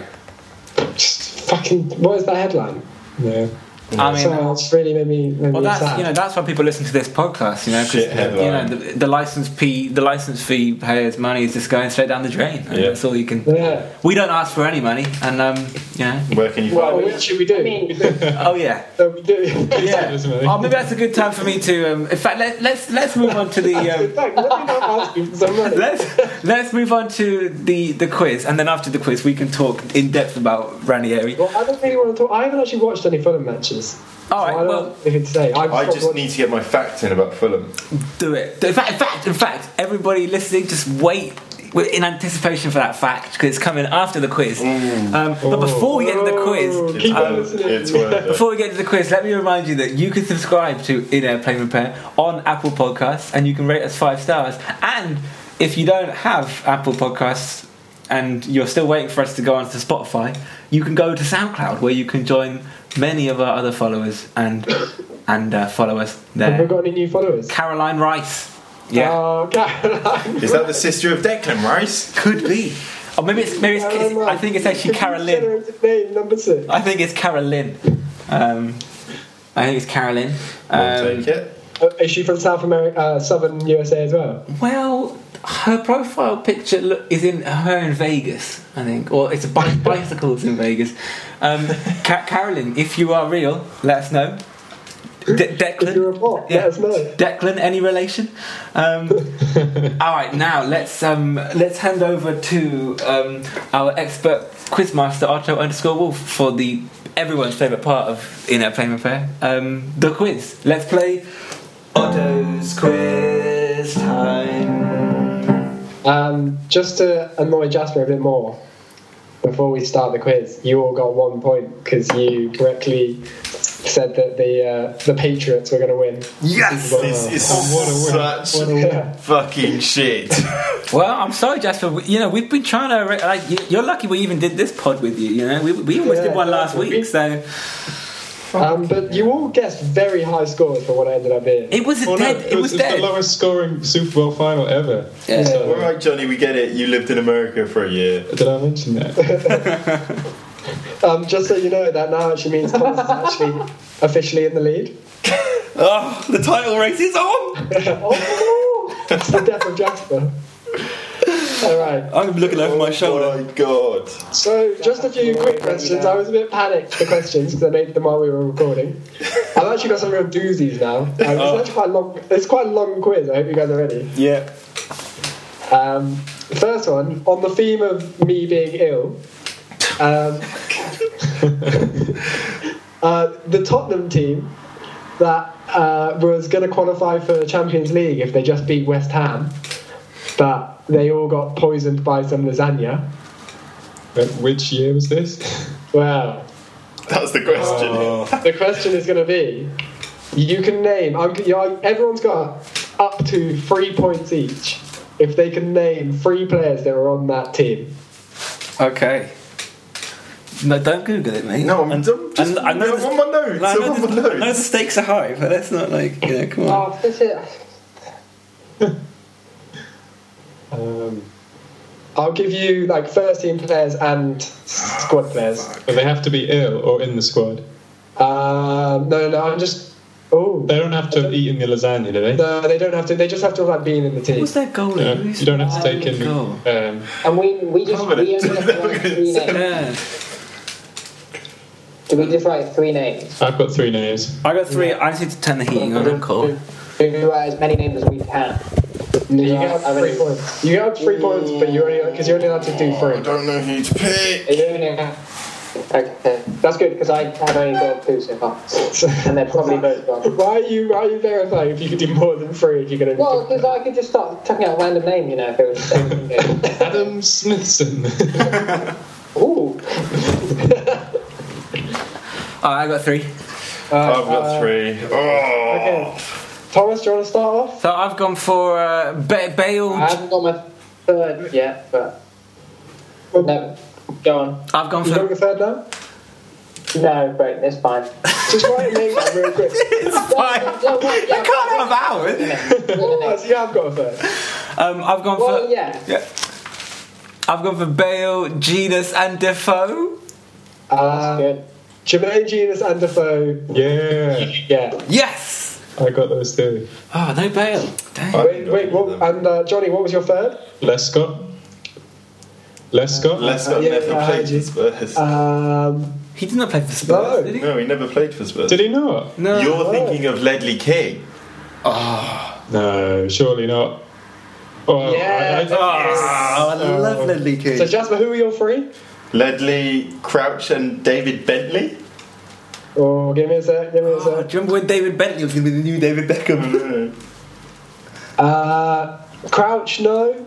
Just fucking. What is that headline? Yeah. I mean, so it's really made me. Made well, me that's sad. you know that's why people listen to this podcast. You know, 'cause, Shit headline. you know the, the license fee, the license fee payers' money is just going straight down the drain. And Yeah. That's all you can. Yeah. We don't ask for any money, and um, you know. Where can you Well, find we it? actually we do. I mean, Oh yeah. No, we do. Yeah. Oh, maybe that's a good time for me to. Um, in fact, let, let's let's move on to the. In Um, fact, let me not ask you for some money. let's let's move on to the the quiz, and then after the quiz, we can talk in depth about Ranieri. Well, I don't really want to talk. I haven't actually watched any Fulham matches. All right, so I don't well- know anything to say. I've I stopped just watching- need to get my facts in about Fulham. Do it. In fact, in fact, in fact, everybody listening, just wait in anticipation for that fact because it's coming after the quiz. Um, but before we get to the Oh, quiz, keep It's on worth, listening. it's worth it. before we get to the quiz, let me remind you that you can subscribe to In Air Play Repair on Apple Podcasts, and you can rate us five stars. And if you don't have Apple Podcasts and you're still waiting for us to go onto Spotify, you can go to SoundCloud where you can join many of our other followers and and uh, follow us Have we there. got any new followers? Caroline Rice. Yeah. Oh, Caroline. Is that the sister of Declan Rice? Could be. Or maybe it's maybe it's, Caroline it's I think it's actually Rice. Carolyn. Generated name number six. I think it's Carolyn. Um, I think it's Carolyn. I'll Um, take it. Uh, is she from South America, uh, Southern U S A as well? well, her profile picture look, is in her in Vegas, I think, or it's a bi- bicycles in Vegas. Um, Ca- Carolyn, if you are real, let us know. De- Declan, If you report, let us know. Declan, any relation? Um, all right, now let's um, let's hand over to um, our expert quizmaster Otto underscore Wolf for the everyone's favourite part of In Our Fame Affair, um, the quiz. Let's play Otto's quiz time. Um, just to annoy Jasper a bit more, before we start the quiz, you all got one point because you correctly said that the uh, the Patriots were going to win. Yes! This is what a win. such What a fucking shit. Well, I'm sorry, Jasper. We- You know, we've been trying to re- like. you- You're lucky we even did this pod with you. You know, we we almost Yeah, did one last we- week, so Um, but you all guessed very high scores for what it ended up being. it was a Well, no, dead. It was it's dead. the lowest scoring Super Bowl final ever. Yeah. So, All right, Johnny, we get it. You lived in America for a year. did I mention that? Um, just so you know, that now actually means Thomas is actually officially in the lead. Oh, the title race is on. Oh, it's the death of Jasper. All right. I'm looking over my Oh shoulder. my god. So, just a few quick questions. I was a bit panicked for questions because I made them while we were recording. I've actually got some real doozies now. Um, it's Oh. actually quite long. It's quite a long quiz. I hope you guys are ready. Yeah. Um, the first one, on the theme of me being ill. Um, uh, the Tottenham team that uh, was going to qualify for Champions League if they just beat West Ham, but they all got poisoned by some lasagna. Uh, Which year was this? Well, That's the question. the question is going to be, you can name, I'm, you know, everyone's got up to three points each if they can name three players that were on that team. Okay. No, don't Google it, mate. No, I'm, I'm just. And I know I'm the- on my notes. I I'm know, on my the, I know the notes. stakes are high, but that's not like, you know, come on. Oh, this is. Um, I'll give you like first team players and squad players. But they have to be ill or in the squad. Um, no, no, I'm just. Oh, They don't have to have eaten the lasagna, do they? no, they don't have to. They just have to have like been in the team. What's their goal? No, you don't have to take in. Goal. Um, And we we just Hold on a we only minute. have to write three names. Yeah. Do we just write three names? I've got three names. I got three. I just need to turn the heating on. I'm cool. We do write as many names as we can. You get up I to three really- points. You get up to three points, but you only because you're only allowed to do I three. don't know who to pick. Are you only okay, that's good because I have only got two so far, and they're probably both wrong. Why are you? Why are you verifying if you could do more than three? If you're gonna. Well, because I could just start chucking out random names, you know, if it was the same game. Adam Smithson. Ooh. Oh, I got three. I've got three. Oh. Okay. Thomas, do you want to start off? So I've gone for uh, ba- Bale. I haven't got my third yet, but no, go on. I've gone You got for. your third now? No, great, it's fine. Just write your name down real quick. It's fine. No, no, yeah, I can't have ours. Oh, so you have got a third. Um, I've gone Well, for. yeah. Yeah. I've gone for Bale, Genus, and Defoe. Uh, Good. Jermaine, Genus, and Defoe. Yeah, Yeah. Yes. I got those two. Oh, no Bale. Dang. Wait, wait. What, and uh, Johnny, what was your third? Lescott. Lescott. Lescott yeah, never yeah, I played heard you. for Spurs. Um, He did not play for Spurs, No. did he? no, he never played for Spurs. Did he not? No. You're thinking of Ledley King. No, surely not. Oh, Yeah. I, I, Oh, I love Ledley King. so Jasper, who were your three? Ledley, Crouch, and David Bentley. Oh, give me a sec. Give me a Oh, do you sec. remember when David Bentley was going to be the new David Beckham? Uh, Crouch, no.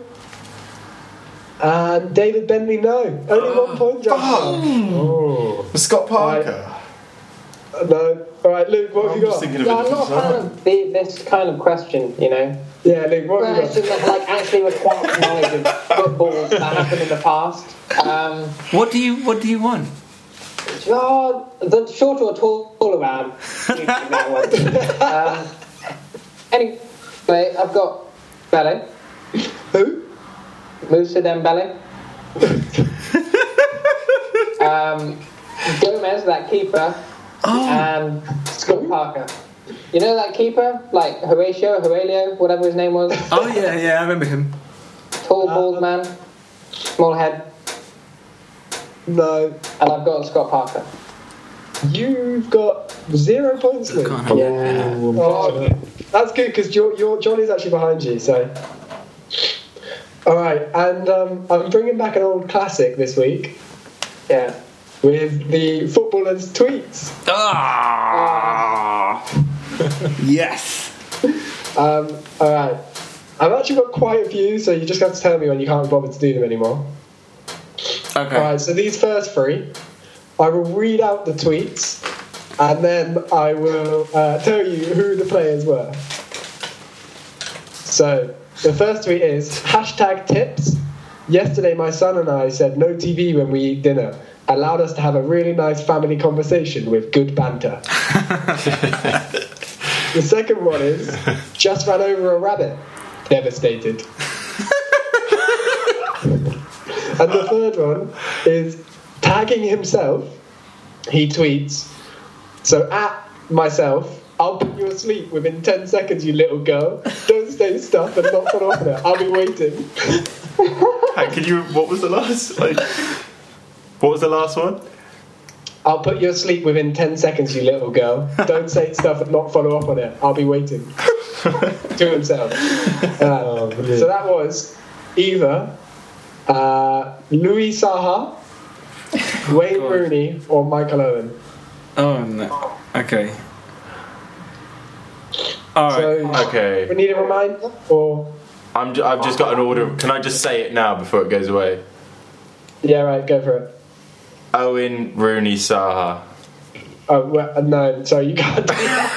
And David Bentley, no. Only one point, Jasper. oh, Scott Parker. Uh, No. All right, Luke, what have I'm you just got? thinking of Yeah, a I'm not a different fan song. of the, this kind of question, you know. Yeah, Luke, what have you Question got? that like actually requires knowledge of football that happened in the past. Um, What do you What do you want? oh, the short or tall all around. You can that one. um, anyway, I've got Bele, Who? Moussa Dembele, um, Gomez, that keeper, Oh, and Scott Parker. You know that keeper, like Horatio, Aurelio, whatever his name was. oh yeah, yeah, I remember him. Tall, bald man, small head, No, and I've got Scott Parker. you've got zero points, Luke. Can't help it. Yeah. Oh, that's good because your your Johnny's actually behind you. So, all right, and um, I'm bringing back an old classic this week Yeah. with the footballers' tweets. Ah, yes. Um, all right, I've actually got quite a few, so you just have to tell me when you can't bother to do them anymore. Okay. All right, so these first three, I will read out the tweets, and then I will uh, tell you who the players were. So the first tweet is hashtag tips. Yesterday, my son and I said no T V when we eat dinner. Allowed us to have a really nice family conversation with good banter. The second one is just ran over a rabbit. Devastated. And the third one is tagging himself. He tweets, so at myself, I'll put you asleep within ten seconds, you little girl. Don't say stuff and not follow up on it. I'll be waiting. Hey, can you? What was the last? Like, what was the last one? I'll put you asleep within ten seconds, you little girl. Don't say stuff and not follow up on it. I'll be waiting. To himself. Uh, Oh, brilliant. so that was either uh, Louis Saha, Wayne God. Rooney, or Michael Owen. Oh no. Okay. All right. So, Okay, we need a reminder, or I'm. Ju- I've just got an order. Can I just say it now before it goes away? yeah, right, go for it. Owen, Rooney, Saha. Oh well, uh, no, sorry, you can't do that.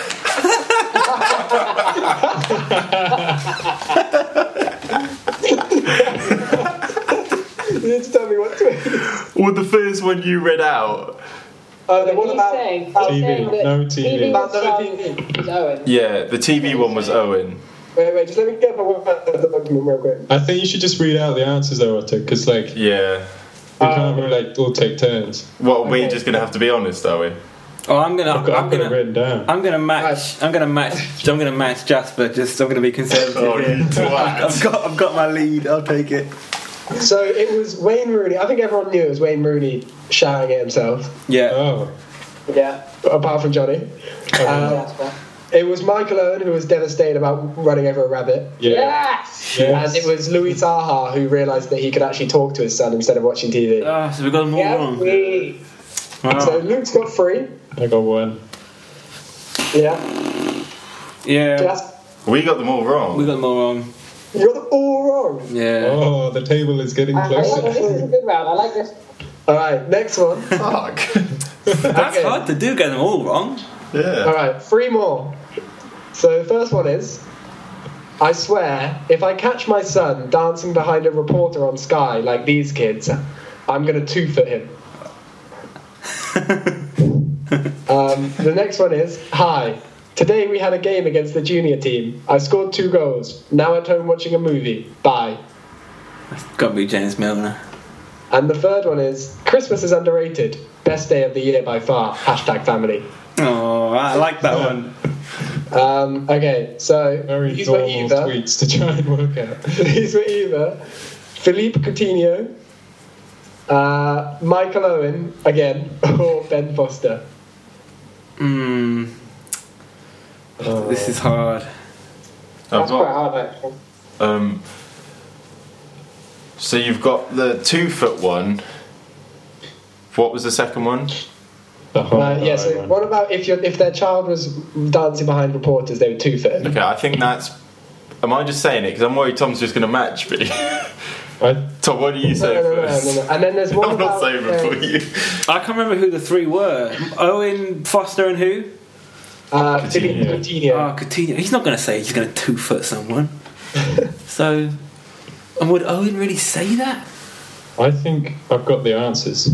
You need to tell me what tweet. Well, the first one you read out. Oh, the one He's about saying, oh, he's T V, saying that no T V. was, No um, T V. was Owen. Yeah, the T V one was Owen. Wait, wait, just let me get my word at the document real quick. I think you should just read out the answers though, Otto, because like we Yeah. can't Um, really, like all take turns. Well, we're Okay. just gonna have to be honest, are we? Oh, I'm gonna. I've got, I'm I've got it gonna. written down. I'm gonna match. I'm gonna match. I'm gonna match Jasper. Just. I'm gonna be conservative Oh, here. you twat. I've got. I've got my lead. I'll take it. So it was Wayne Rooney. I think everyone knew it was Wayne Rooney shouting at himself, Yeah. Oh, Yeah. apart from Johnny. Um, Jasper. it was Michael Owen who was devastated about running over a rabbit. yeah. Yes! Yes. And it was Louis Saha who realised that he could actually talk to his son instead of watching T V. Ah, so we got them all Yeah, wrong. we. Wow. So Luke's got three. I got one. Yeah. Yeah. Just, We got them all wrong. We got them all wrong. you got them all wrong. Yeah. Oh, the table is getting I, I like this. closer. Is a good round. I like this. All right, next one. Fuck. That's okay. hard to do. Get them all wrong. Yeah. All right, three more. So the first one is, I swear, if I catch my son dancing behind a reporter on Sky like these kids, I'm going to two-foot him. um, the next one is, hi. Today we had a game against the junior team. I scored two goals. Now at home watching a movie. Bye. Got to be James Milner. And the third one is, Christmas is underrated. Best day of the year by far. Hashtag family. Oh, I like that one. Um, okay, so Very these were normal either tweets to try and work out. these were either Philippe Coutinho, uh, Michael Owen again, or Ben Foster. Hmm. Oh. This is hard. I've That's quite got, hard, actually. um, so you've got the two foot one. What was the second one? The whole Uh, yeah, so one. what about if your if their child was dancing behind reporters, they would two foot him? Okay, I think that's. Am I just saying it because I'm worried Tom's just going to match me? I, Tom, what do you No, say no, no, no, first? no, no. And then there's one I'm not about, saying it uh, for you. I can't remember who the three were. Owen, Foster, and who? uh, Philippe Coutinho. Coutinho. Oh, Coutinho. He's not going to say he's going to two foot someone. So, and would Owen really say that? I think I've got the answers.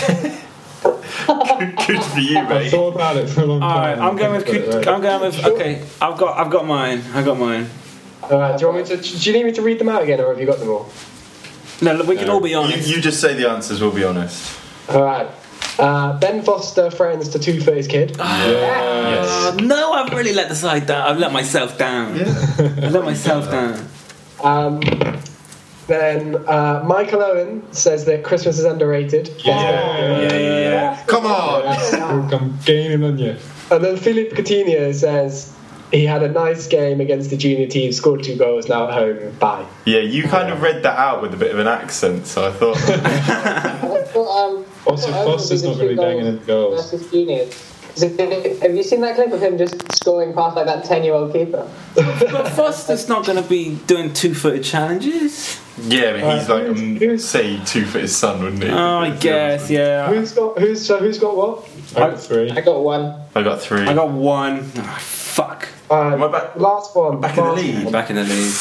Good for you, I've mate. thought about it for a long All right, time. I'm going with. I think I've Cout- got it I'm going with. Okay, I've got. I've got mine. I got mine. All right, do you want me to? Do you need me to read them out again, or have you got them all? No, look, we can No. all be You, honest. you just say the answers, we'll be honest. All right. Uh, Ben Foster, friends to Two Face Kid. Uh, no, I've really let the side down. I've let myself down. I've let myself down. Um, then uh, Michael Owen says that Christmas is underrated. Yeah. Yeah, yeah, yeah. Come on! I'm gaining on you. And then Philippe Coutinho says he had a nice game against the junior team, scored two goals, now at home. Bye. Yeah, you kind of read that out with a bit of an accent, so I thought. I thought, um, Also, I thought Foster's Owen not would really be the banging in the goals. versus juniors. Is it- Have you seen that clip of him just scoring past like that ten-year-old keeper? But Foster's not going to be doing two-footed challenges. Yeah, but he's like, who's- um, who's- say, two for his son, wouldn't he? Oh, I guess, yeah. Who's got who's so who's got what? I got three. I got one. I got three. I got one. Oh, fuck. Uh, Am I back- last one. back in the last lead? one. Back in the league.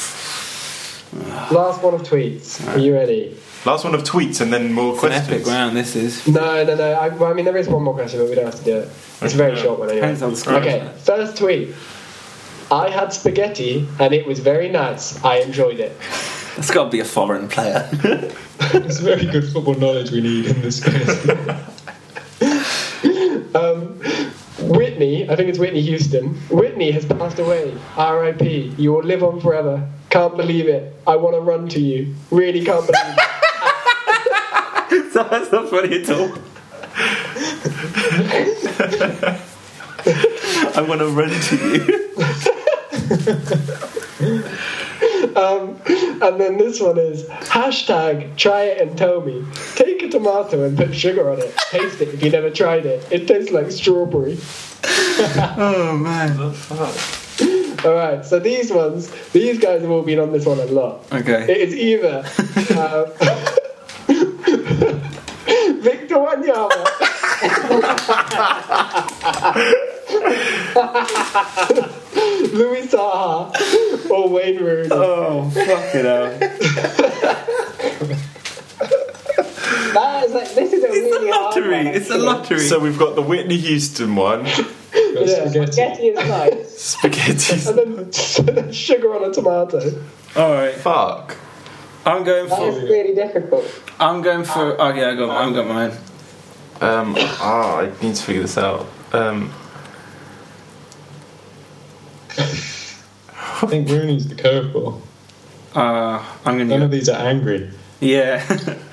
Last one of tweets. Are you ready? Last one of tweets and then more It's an questions. epic round, this is. No, no, no. I, well, I mean, there is one more question, but we don't have to do it. It's a very short one anyway. Depends on the score. Okay, first tweet. I had spaghetti and it was very nice. I enjoyed it. It's got to be a foreign player. It's very good football knowledge we need in this case. Um, Whitney, I think it's Whitney Houston. Whitney has passed away. R I P. You will live on forever. Can't believe it. I want to run to you. Really can't believe it. So that's not funny at all. I want to run to you. Um, and then this one is hashtag try it and tell me. Take a tomato and put sugar on it. Taste it if you never tried it. It tastes like strawberry. Oh, man. Alright, so these ones, these guys have all been on this one a lot. Okay. It is either um, Victor Wanyama, Louis Saha, or Wayne Rooney. Oh, fuck it out. That is like, this is a It's really a hard lottery. one, It's a actually. lottery. So we've got the Whitney Houston one, Got Yeah. spaghetti. Spaghetti is nice. spaghetti. And then, and then sugar on a tomato. Alright. Fuck. I'm going That for. is really difficult. I'm going for. Okay, I got. I got mine. Um, ah, I need to figure this out. Um, I think Rooney's the curveball. Uh, I'm None gonna. of these are angry. Yeah.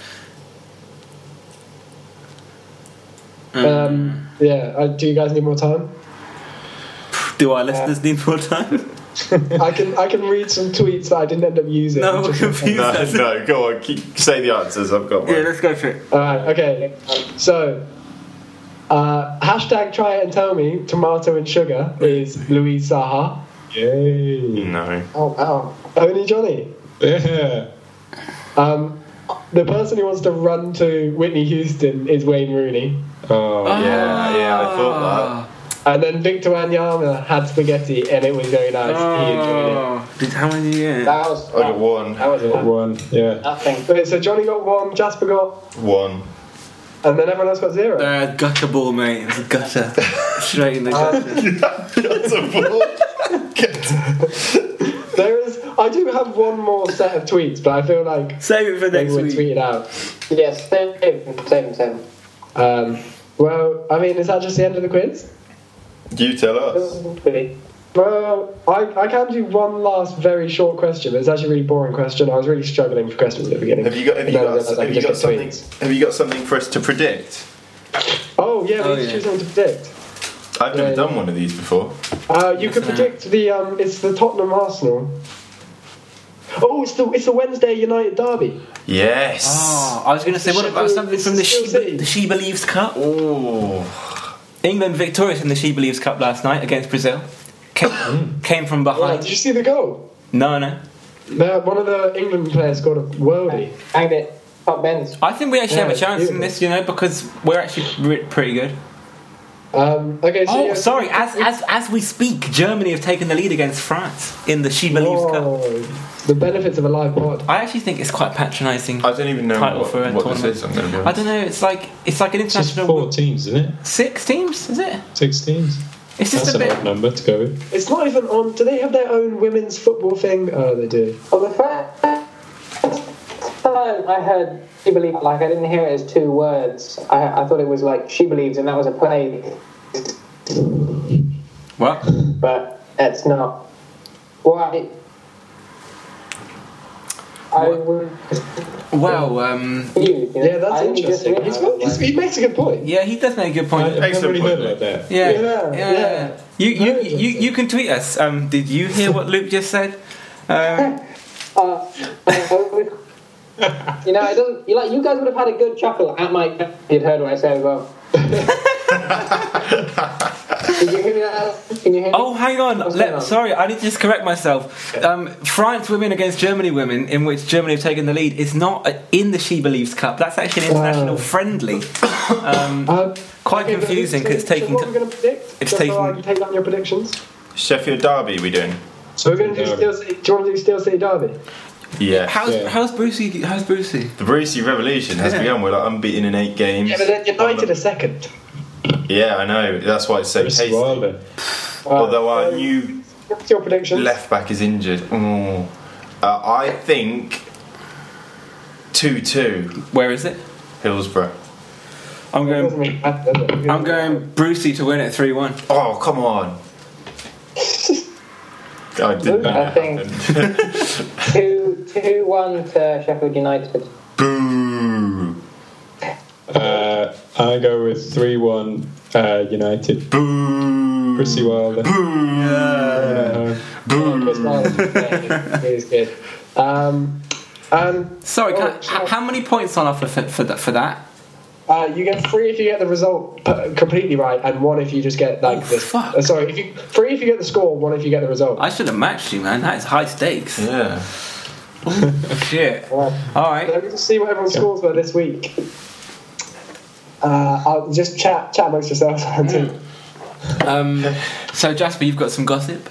Um, yeah, uh, do you guys need more time? Do our listeners need more time? I can I can read some tweets that I didn't end up using. No, we're Just- confused. no, no, go on, keep, say the answers. I've got one. Yeah, let's go for it. Alright, okay. So, uh, hashtag try it and tell me, tomato and sugar is Louise Saha. Yay. No. Oh, wow. Only Johnny. Yeah. Um, the person who wants to run to Whitney Houston is Wayne Rooney. Oh, Yeah, yeah, I thought And then Victor Wanyama had spaghetti and it was very nice. He enjoyed it. Oh, did, how many did you get? That was. that. I got one. That was got one. Yeah. nothing. Okay, so Johnny got one, Jasper got, One. and then everyone else got zero. Uh, gutter ball, mate. It was a gutter. Straight in the gutter. That's a ball. There is, I do have one more set of tweets, but I feel like Save it for they next would week. tweet it out. Yes, same, same, same. Um, well, I mean, is that just the end of the quiz? You tell us. Well, I, I can do one last very short question, but it's actually a really boring question. I was really struggling for questions at the beginning. Have you got? Have you And then I got? realised I Have could you got just get something? tweets. Have you got something for us to predict? Oh, yeah, we Oh, need to yeah. choose something to predict. I've never Yeah, done yeah. one of these before. Uh, you could What's predict the, um, it's the Tottenham Arsenal. Oh, it's the, it's the Wednesday United derby. Yes. Oh, I was going to say, what about something from the She, Still the she Believes Cup? Oh. England victorious in the She Believes Cup last night against Brazil. Came, came from Oh, behind. did you see the goal? No, no. No, one of the England players scored a worldie. Hanged it. Top bends. I think we actually Yeah, have a chance in beautiful. this, you know, because we're actually re- pretty good. Um, okay, so Oh, yeah, sorry. As as as we speak, Germany have taken the lead against France in the She Believes Cup. Whoa, the benefits of a live pod. I actually think it's quite patronising. I don't even know Title what, for a what this tournament. is. I'm going to be I honest. don't know. It's like it's like an It's just international. four teams, isn't it? Six teams, is it? Six teams. It's just That's a an bit. odd number to go with. It's not even on. Do they have their own women's football thing? Oh, they do. Well, the first time heard, I heard she believes. Like I didn't hear it as two words. I, I thought it was like she believes, and that was a play. What? But it's not. Why? I would. Well, um, You, you know, Yeah, that's I think just- interesting. He's got, he's, he makes a good point. yeah, he does make a good I, point. I've never Excellent really heard point, about that. Yeah, Yeah, yeah. yeah. You, you, Very you, you can tweet us. Um, did you hear what Luke just said? Um, Uh, you know, it doesn't. You like you guys would have had a good chuckle at my. You'd heard what I said as well. Did you hear me? That? Can you hear me? oh, hang on. What's Let, going on? sorry, I need to just correct myself. Um, France women against Germany women, in which Germany have taken the lead, is not uh, in the She Believes Cup. That's actually an international Oh. friendly. Um, Um, Quite okay, but confusing so- because it's so taking. What we're going to predict? it's Just taking- So I can take down your predictions. Sheffield Derby, we doing? So we're going to do Steel City. Do you want to do Steel City Derby? Yeah. How's Yeah. how's Brucey? How's Brucey? The Brucey Revolution has Yeah. begun. We're like unbeaten in eight games. Yeah, but then United are second. Yeah, I know. That's why it's so Chris tasty. Wilder. Although our Uh, new What's your predictions? left back is injured. Oh. Uh, I think two two Where is it? Hillsborough. I'm It doesn't going. really matter, does it? I'm going Brucey to win it three one. Oh, come on. I did I that. think two two one to Sheffield United. Boo. Uh, I go with three one uh, United. Boo. Chrissy Wilder. Boo. Uh, Chris Wilder. He's good. Um, and Sorry, Oh, can, h- sure. how many points on offer for, for that? For that? Uh, you get three if you get the result p- completely right, and one if you just get like Oh, the. fuck. Uh, sorry, if you three if you get the score, one if you get the result. I should have matched you, man. That is high stakes. Yeah. Shit. Well, All right. let me just see what everyone's scores were this week. Uh, I'll just chat chat amongst yourselves. Um, so Jasper, you've got some gossip.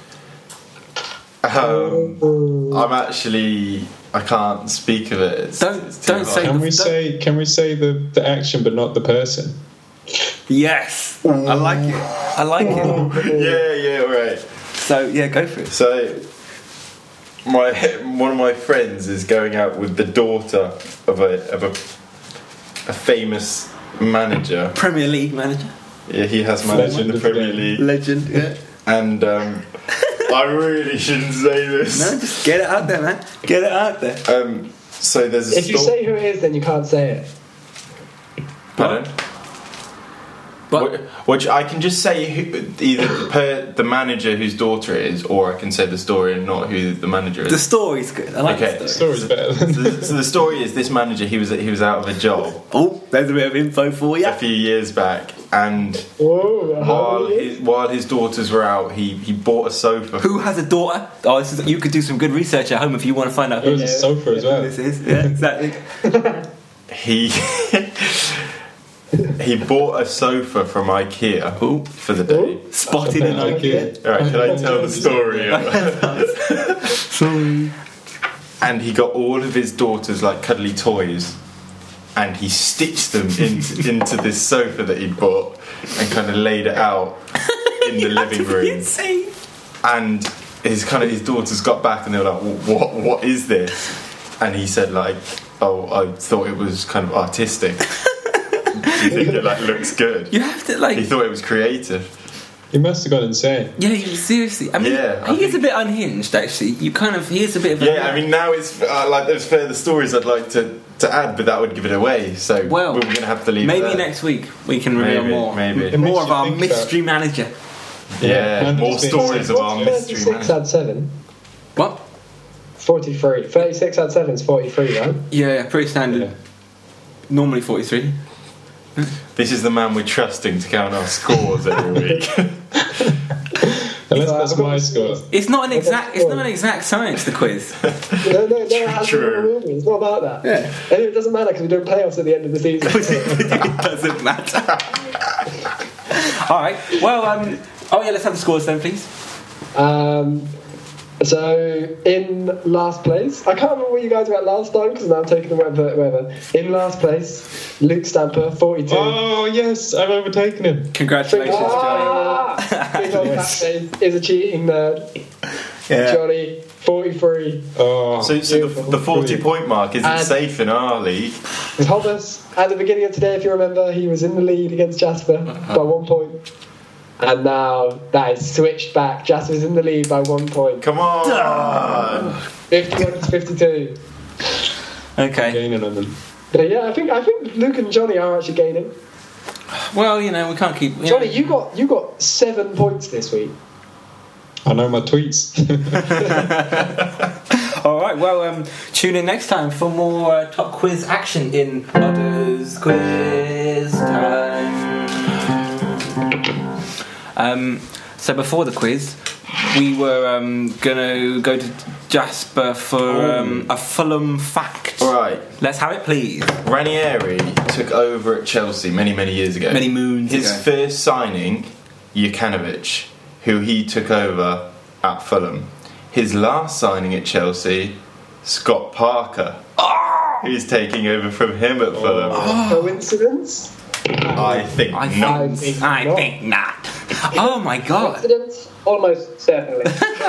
Um, I'm actually. I can't speak of it. It's, Don't- it's too don't hard. say- can we Don't- say can we say the, the action but not the person? Yes, I like it. I like it. Yeah, yeah, right. So yeah, go for it. So, my one of my friends is going out with the daughter of a of a, a famous manager. Premier League manager, Yeah, he has managed in Legend the of the Premier game. League, legend. Yeah. and um, I really shouldn't say this. No, just get it out there, man. Get it out there. Um, so there's a If you sto- say who it is, then you can't say it. Pardon? But Wh- Which I can just say who, either the, per, the manager whose daughter it is, or I can say the story and not who the manager is. the story's good. I like Okay. the story. Story's better than so, the, so the story is this manager he was he was out of a job Oh, there's a bit of info for you. a few years back, and Whoa! How while many his, years? while his daughters were out, he, he bought a sofa. Who has a daughter? Oh, this is, you could do some good research at home if you want to find out It who was a sofa as well. this is. Yeah, exactly. He he bought a sofa from IKEA Ooh. for the day. Spotted in Thank IKEA. All right, can I tell the story? Sorry. And he got all of his daughters like cuddly toys, and he stitched them into, into this sofa that he bought, and kind of laid it out in the living room. Insane. And his kind of his daughters got back, and they were like, "What? What is this?" And he said, "Like, oh, I thought it was kind of artistic. Do you think it like looks good?" You have to like. He thought it was creative. He must have gone insane. Yeah, you, seriously. I mean, Yeah, I he is a think- bit unhinged. Actually, you kind of. He is a bit of. A, Yeah, I mean, now it's uh, like there's further stories I'd like to, to add, but that would give it away. So Well, we're going to have to leave. maybe it there. next week we can reveal Maybe, more. maybe. It More makes of you our think mystery manager. Yeah, And more it's been- stories of our What's mystery thirty-six man. add seven? What? forty-three. thirty-six add seven is forty-three, right? Yeah, yeah, pretty standard. Yeah. Normally forty-three. This is the man we're trusting to count our scores every week. Unless So that's I've got my the score. scores. It's not an Okay, exact. It's cool. not an exact science. The quiz. No, no, no, it has True. to be movie. It's not about that. Yeah. And it doesn't matter because we don't playoffs at the end of the season. It doesn't matter. All right. Well, um. Oh yeah, let's have the scores then, please. um, so in last place, I can't remember what you guys were at last time because now I'm taking the whatever. whatever. In last place, Luke Stamper, forty-two. Oh yes, I've overtaken him. Congratulations, Johnny. Ah! Big old Yes. cat is, is a cheating nerd. Yeah. Johnny, forty-three. Oh, So, so the, the forty point mark isn't And- safe in our league. Thomas, at the beginning of today, if you remember, he was in the lead against Jasper by one point. And now that is switched back. Jasper's in the lead by one point. Come on! fifty-one to fifty-two. Okay. gaining on them. But yeah, I think I think Luke and Johnny are actually gaining. Well, you know, we can't keep. You Johnny, know. you got you got seven points this week. I know my tweets. All right. Well, um, tune in next time for more uh, top quiz action in Others Quiz Time. Um, so before the quiz, we were um, gonna go to Jasper for um, a Fulham fact. Right. Let's have it, please. Ranieri took over at Chelsea many, many years ago. Many moons His ago. first signing, Jukanovic, who he took over at Fulham. His last signing at Chelsea, Scott Parker, who's taking over from him at Fulham. Coincidence? I think I not. think, I I think think not. Oh my god. Coincidence? Almost certainly.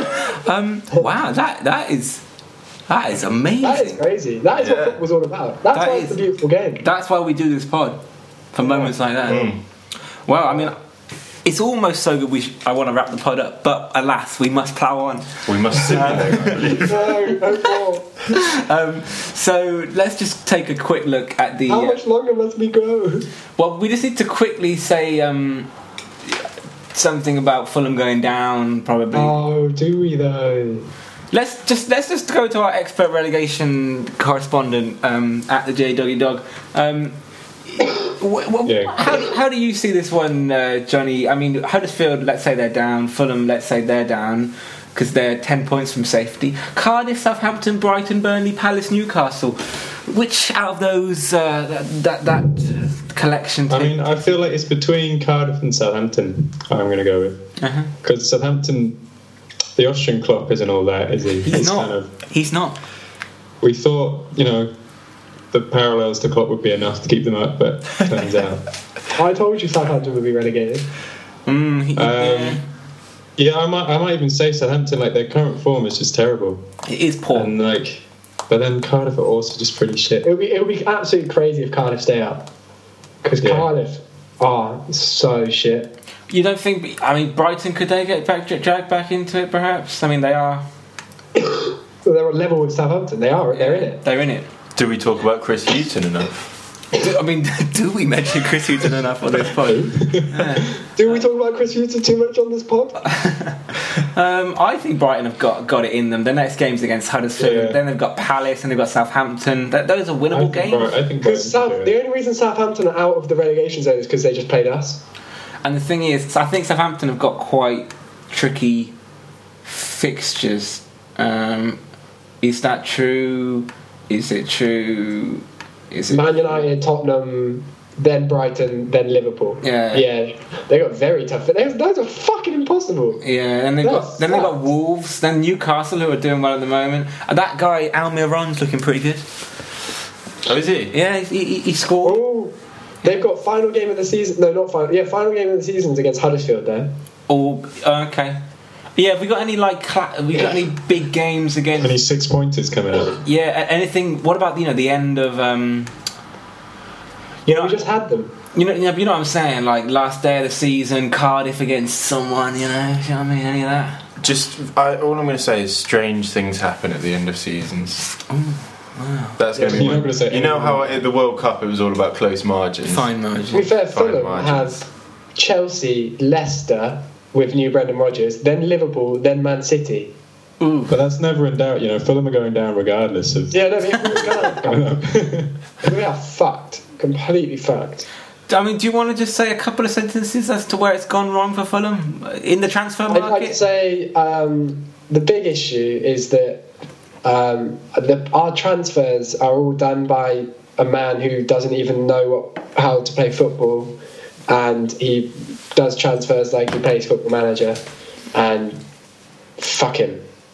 Um, wow, that that is that is amazing. That is crazy. That is Yeah. what football was all about. That's That why is- it's a beautiful game. That's why we do this pod, for moments like that. Mm. Well, I mean, it's almost so good. We sh- I want to wrap the pod up, but alas, we must plough on. We must simulate, I believe. No, no more. Um, so let's just take a quick look at the. How uh, much longer must we go? well, we just need to quickly say um, something about Fulham going down, probably. Oh, do we though? Let's just let's just go to our expert relegation correspondent um, at the J Doggy Dog. Um, wh- wh- Yeah. how, do, how do you see this one, uh, Johnny? I mean, Huddersfield, let's say they're down. Fulham, let's say they're down because they're ten points from safety. Cardiff, Southampton, Brighton, Burnley, Palace, Newcastle. Which out of those uh, that that, that uh, collection? I take- mean, I feel like it's between Cardiff and Southampton. I'm going to go with uh-huh. because Southampton, the Austrian Klopp isn't all that, is he? He's It's not. Kind of, He's not. we thought, you know, the parallels to Klopp would be enough to keep them up, but turns out. I told you Southampton would be relegated. Mm, he- yeah. Um, yeah, I might, I might even say Southampton, like their current form is just terrible, It is poor. and like, but then Cardiff are also just pretty shit. It would be it would be absolutely crazy if Cardiff stay up because Yeah. Cardiff are so shit. You don't think? I mean, Brighton, could they get back, dragged back into it? Perhaps. I mean, they are. So they're on level with Southampton. They are. They're in it. They're in it. Do we talk about Chris Hughton enough? Do, I mean, do we mention Chris Hughton enough on this pod? Do we talk about Chris Hughton too much on this pod? Um, I think Brighton have got got it in them. The next game's against Huddersfield. Yeah. Then they've got Palace and they've got Southampton. Th- those are I winnable think, games. Bri- I think Because Brighton South, can do the it. only reason Southampton are out of the relegation zone is because they just played us. And the thing is, I think Southampton have got quite tricky fixtures. Um, is that true? Is it true? Is it? Man United, Tottenham, then Brighton, then Liverpool. Yeah. yeah, they got very tough. They, those are fucking impossible. Yeah, and they've They're got then they've got fucked. Wolves, then Newcastle who are doing well at the moment. And that guy Almiron's looking pretty good. Oh, is he? Yeah, he, he, he scored. Oh, they've got final game of the season. No, not final. Yeah, final game of the season's against Huddersfield. There. Oh, okay. Yeah, have we got any like cla- have we got any big games against? Any six pointers coming up? Yeah, a- anything? What about you know the end of um? You know, We just had them. you know, you know, you know what I'm saying? Like last day of the season, Cardiff against someone. You know, you know what I mean? Any of that? Just, I, all I'm going to say is strange things happen at the end of seasons. Wow. That's going to Yeah, be you're my, not gonna say You know anything. how at the World Cup it was all about close margins? Fine To be margin. fair, Fine Fulham margins. have Chelsea, Leicester with new Brendan Rodgers, then Liverpool, then Man City. Ooh. But that's never in doubt, you know. Fulham are going down regardless of. Yeah, no, but we are- coming up. we are fucked, completely fucked. I mean, do you want to just say a couple of sentences as to where it's gone wrong for Fulham in the transfer I'd like to market? say um, the big issue is that um, the, our transfers are all done by a man who doesn't even know what, how to play football, and he does transfers like he plays Football Manager, and fuck him.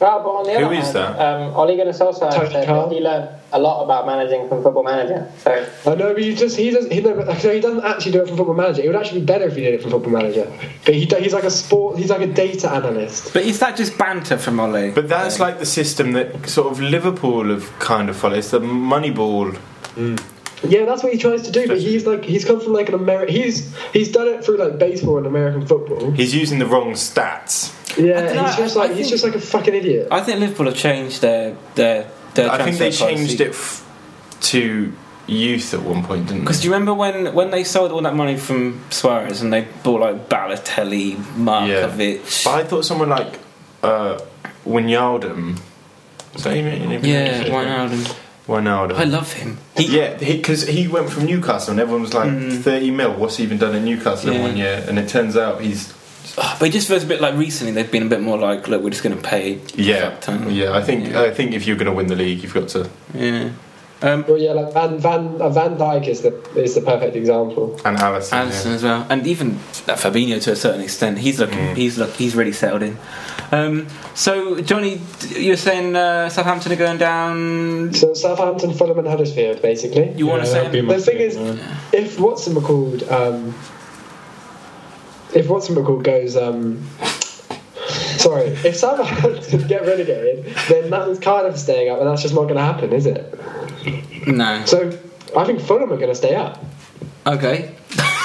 Well, but on the Who other is hand, that? Um, Ole Gunnar Solskjaer Tony said Khan. that he learned a lot about managing from Football Manager. So I know, but he just he doesn't he, no, but, so he doesn't actually do it from Football Manager. It would actually be better if he did it from Football Manager. But he he's like a sport. He's like a data analyst. But is that just banter from Ole? But that's like the system that sort of Liverpool have kind of followed. It's the Moneyball. Yeah, that's what he tries to do. But he's like he's come from like an American. He's he's done it through like baseball and American football. He's using the wrong stats. Yeah, I don't know, he's just I- like I he's think- just like a fucking idiot. I think Liverpool have changed their their. their I think they transfer changed policy. it f- to youth at one point, didn't Because they? do you remember when, when they sold all that money from Suarez and they bought like Balotelli, Markovic? But I thought someone like uh, Wijnaldum. Is that even, even Yeah, Wijnaldum. Wijnaldum. I love him. He, Yeah, because he, he went from Newcastle and everyone was like, thirty mil, what's he even done at Newcastle in Yeah. one year? And it turns out he's. oh, but it just feels a bit like recently they've been a bit more like, look, we're just going to pay. Yeah, fuck ton. yeah. I think Yeah. I think if you're going to win the league, you've got to. Yeah. Um, Well, yeah, like Van Van uh, Van Dijk is the is the perfect example. And Alisson. Alisson yeah. as well, and even uh, Fabinho to a certain extent. He's looking, Mm. he's look, he's really settled in. Um, so Johnny, you're saying uh, Southampton are going down. So Southampton, Fulham, and Huddersfield, basically. You want to that'd be say? my The thing is, favourite. if what's him called, um, if what's him called goes, um, sorry, if Southampton get relegated, then that was Cardiff staying up, and that's just not going to happen, is it? No. So I think Fulham are going to stay up. Okay.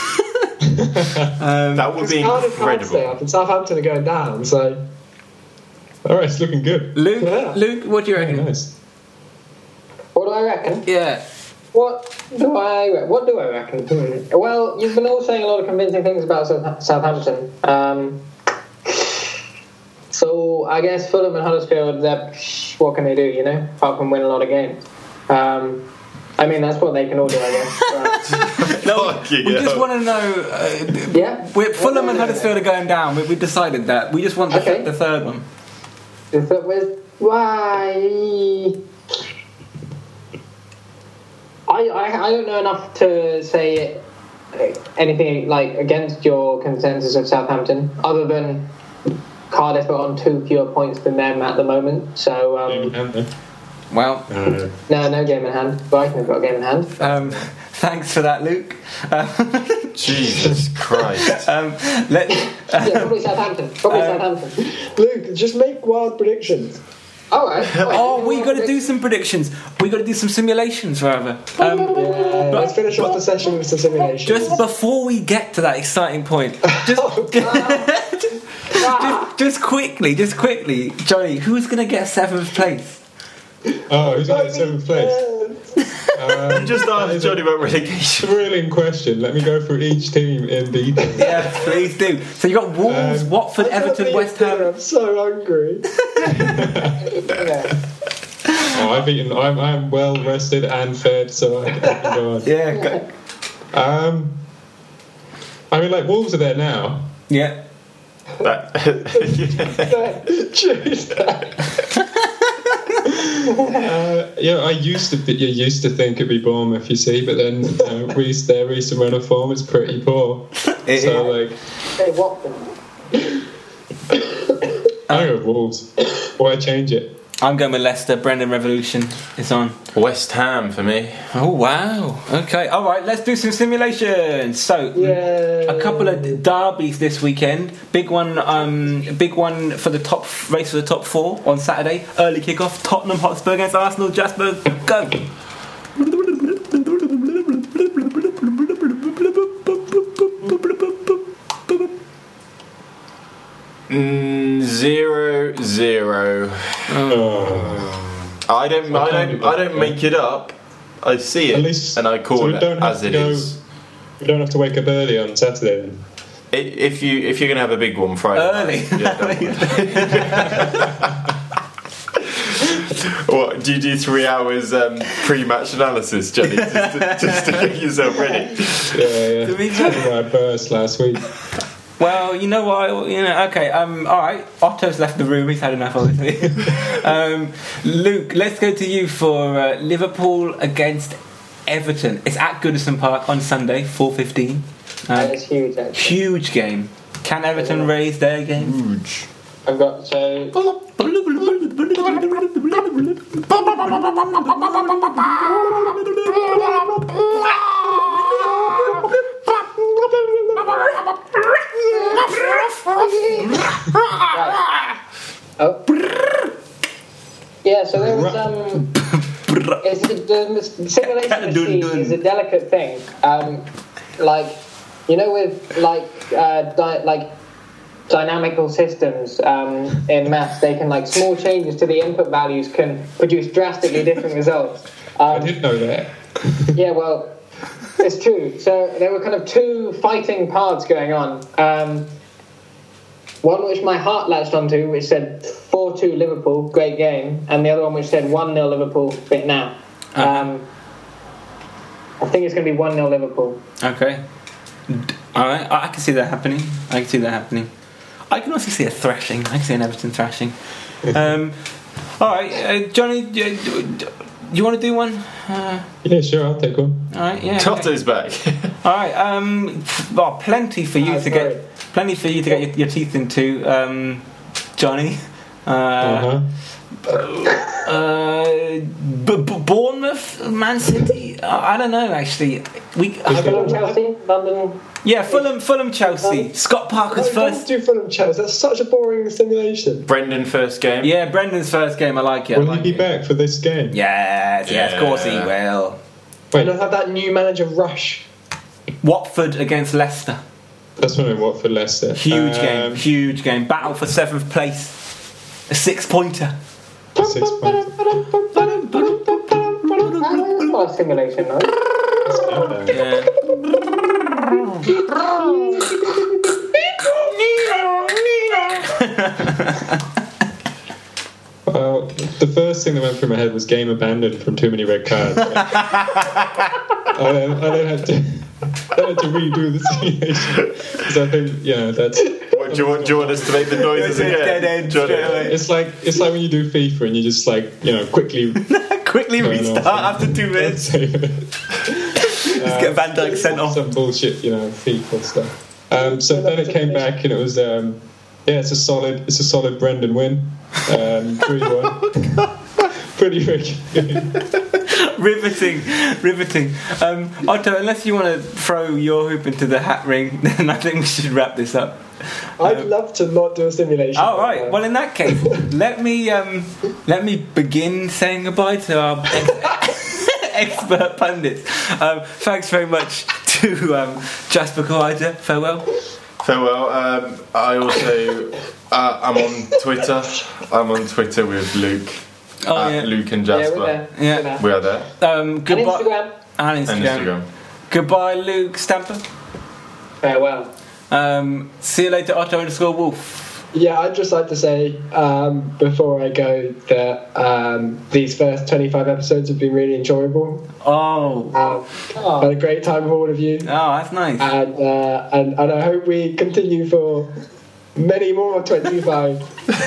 um, That would be Cardiff can't stay incredible. up, and Southampton are going down. So All right, it's looking good. Luke, Yeah. Luke, what do you Very reckon? nice. what do I reckon? Yeah. What do I re- what do I reckon? Hmm. Well, you've been all saying a lot of convincing things about South- Southampton. Um, so I guess Fulham and Huddersfield, they're- what can they do? You know, apart from win a lot of games. Um, I mean, that's what they can all do, I guess. Right. No, Fucking we just hell. want to know. Uh, Yeah. we're, Fulham and Huddersfield are going down. We, we've decided that. We just want the, Okay. the third one. If it was why. I, I, I don't know enough to say anything like against your consensus of Southampton, other than Cardiff are on two fewer points than them at the moment. So um, Um, Well, uh, no, no game in hand. Brighton have got a game in hand. um, thanks for that, Luke. Um, Jesus Christ. um, let, Yeah, probably Southampton. Probably Um, Southampton. Luke, just make wild predictions. All right. oh, we got to do some predictions. We got to do some simulations, rather. Um, Yeah, let's finish off the session with some simulations. just before we get to that exciting point, just, just, just quickly, just quickly, Johnny, who's going to get seventh place? oh, who's in seventh place? Um, Just that ask is a Johnny about relegation. thrilling question. Let me go through each team in detail. Yeah, please do. So you got Wolves, Um, Watford, I can't Everton, eat West dinner, Ham. I'm so hungry. Yeah. Oh, I've eaten. I'm, I'm well rested and fed, so I, I can go on. Yeah, go- Um, I mean, like Wolves are there now. yeah. That- Choose that. Uh, yeah, I used to. Be, you used to think it'd be Bournemouth, you see, but then you know, re- their recent run of form is pretty poor. It So, like, Hey, Watford. I go with Wolves. Why change it? I'm going with Leicester. Brendan Revolution is on. West Ham for me. Oh wow! Okay, all right. Let's do some simulations. So, Yeah. a couple of derbies this weekend. Big one, um, big one for the top race for the top four on Saturday. Early kickoff. Tottenham Hotspur against Arsenal. Jasper, go. Mm, zero zero. Oh. I don't. I don't. I don't make it up. I see it At least- and I so call we it don't have as to it go- is. We don't have to wake up early on Saturday then. I- If you if you're gonna have a big one Friday Early. night, yeah, don't worry. What do you do? Three hours um, pre-match analysis, Johnny, just to, just to get yourself ready. Yeah, To be yeah. fair- That's why I burst last week. Well, you know what? You know, okay. Um, all right. Otto's left the room. He's had enough, obviously. um, Luke, let's go to you for uh, Liverpool against Everton. It's at Goodison Park on Sunday, four fifteen. That Um, is huge, actually. huge game. Can Everton raise their game? Huge. I've got so. Right. Oh. Yeah, so there was um. It's a, the simulation machine is a delicate thing. Um, like you know, with like uh, di- like. dynamical systems um, in maths, they can like small changes to the input values can produce drastically different results. Um, I didn't know that. yeah, well, it's true. So there were kind of two fighting paths going on. Um, one which my heart latched onto, which said four two Liverpool, great game, and the other one which said one nil Liverpool, bit now. Um, I think it's going to be one nil Liverpool. Okay. All right, I can see that happening. I can see that happening. I can also see a thrashing. I can see an Everton thrashing. Um, all right, uh, Johnny, do you, do you want to do one? Uh, Yeah, sure, I'll take one. all right, yeah. Totto's back. All right. Um, well, plenty for you Oh, to sorry. get. Plenty for you to get your, your teeth into, um, Johnny. Uh, Uh-huh. uh, B- B- Bournemouth, Man City. I, I don't know. Actually, we. Fulham, Chelsea, London. Yeah, Fulham, Fulham, Chelsea. Scott Parker's Oh, don't first. do Fulham Chelsea. That's such a boring simulation. Brendan first game. Yeah, Brendan's first game. I like it. I Will like he be it. back for this game? Yes, yes, of course he Yeah. will. Wait, And I'll have that new manager Rush. Watford against Leicester. that's one of what for Leicester. Huge Um, game, huge game. Battle for seventh place. A six pointer. Six points. That's not a simulation, no? Uh, Yeah. Well, the first thing that went through my head was game abandoned from too many red cards. I, then, I then had to, I had to redo the simulation because I think, yeah, that's. What, do, you want, do you want us to make the noises It's a again? dead end Do you want straight it? away. It's like it's like when you do FIFA and you just like you know quickly Quickly Going restart off. after two minutes. Just get Van Dijk sent off. some bullshit, you know, FIFA stuff. Um, so then it came back and it was um, yeah, it's a solid, it's a solid Brendan win, um, three one. Pretty big. Riveting, riveting. Um, Otto, unless you want to throw your hoop into the hat ring, then I think we should wrap this up. I'd love to not do a simulation. All right. Uh, Well, in that case, let me um, let me begin saying goodbye to our ex- expert pundits. Um, thanks very much to um, Jasper Collider. Farewell. Farewell. Um, I also, uh, I'm on Twitter. I'm on Twitter with Luke. Oh at yeah. Luke and Yeah, Jasper. we're there. Yeah. We're there. We are there. Um, And goodbye. Instagram. And And Instagram. Instagram. Goodbye, Luke Stamper. Farewell. Um, see you later, Otto underscore Wolf. Yeah, I'd just like to say um, before I go that um, these first twenty-five episodes have been really enjoyable. Oh, Um, Oh. Had a great time with all of you, oh, that's nice. and uh, and and I hope we continue for many more twenty-five.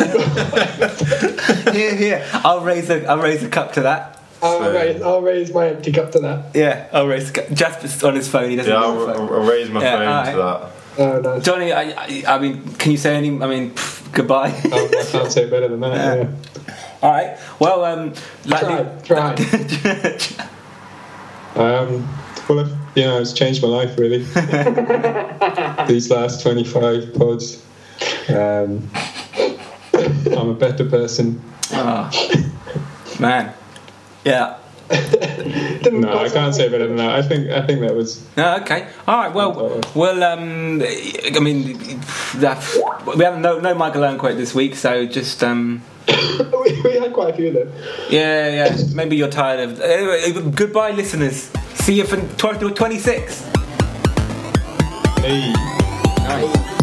Here, here. I'll raise a, I'll raise a cup to that. I'll, So- raise, I'll raise my empty cup to that. Yeah, I'll raise a cup. Jasper's on his phone. He doesn't Yeah, have I'll, a phone. I'll raise my Yeah, phone alright. to that. Oh, nice. Johnny, I, I, I mean, can you say any? I mean, pff, goodbye. Oh, I can't say better than that. Yeah. Yeah. All right. Well, um, like Try, Um, well, if, you know, it's changed my life really. These last twenty-five pods. Um, I'm a better person. oh, man. Yeah. Didn't No, I quite can't sound say like- better than that. I think I think that was. No, okay. All right. Well, well. Um, I mean, that, we haven't no no Michael Owen quote this week, so just um. we, we had quite a few though. Yeah, yeah. Maybe you're tired of. Anyway, goodbye, listeners. See you for twenty twenty-six. Hey. Nice.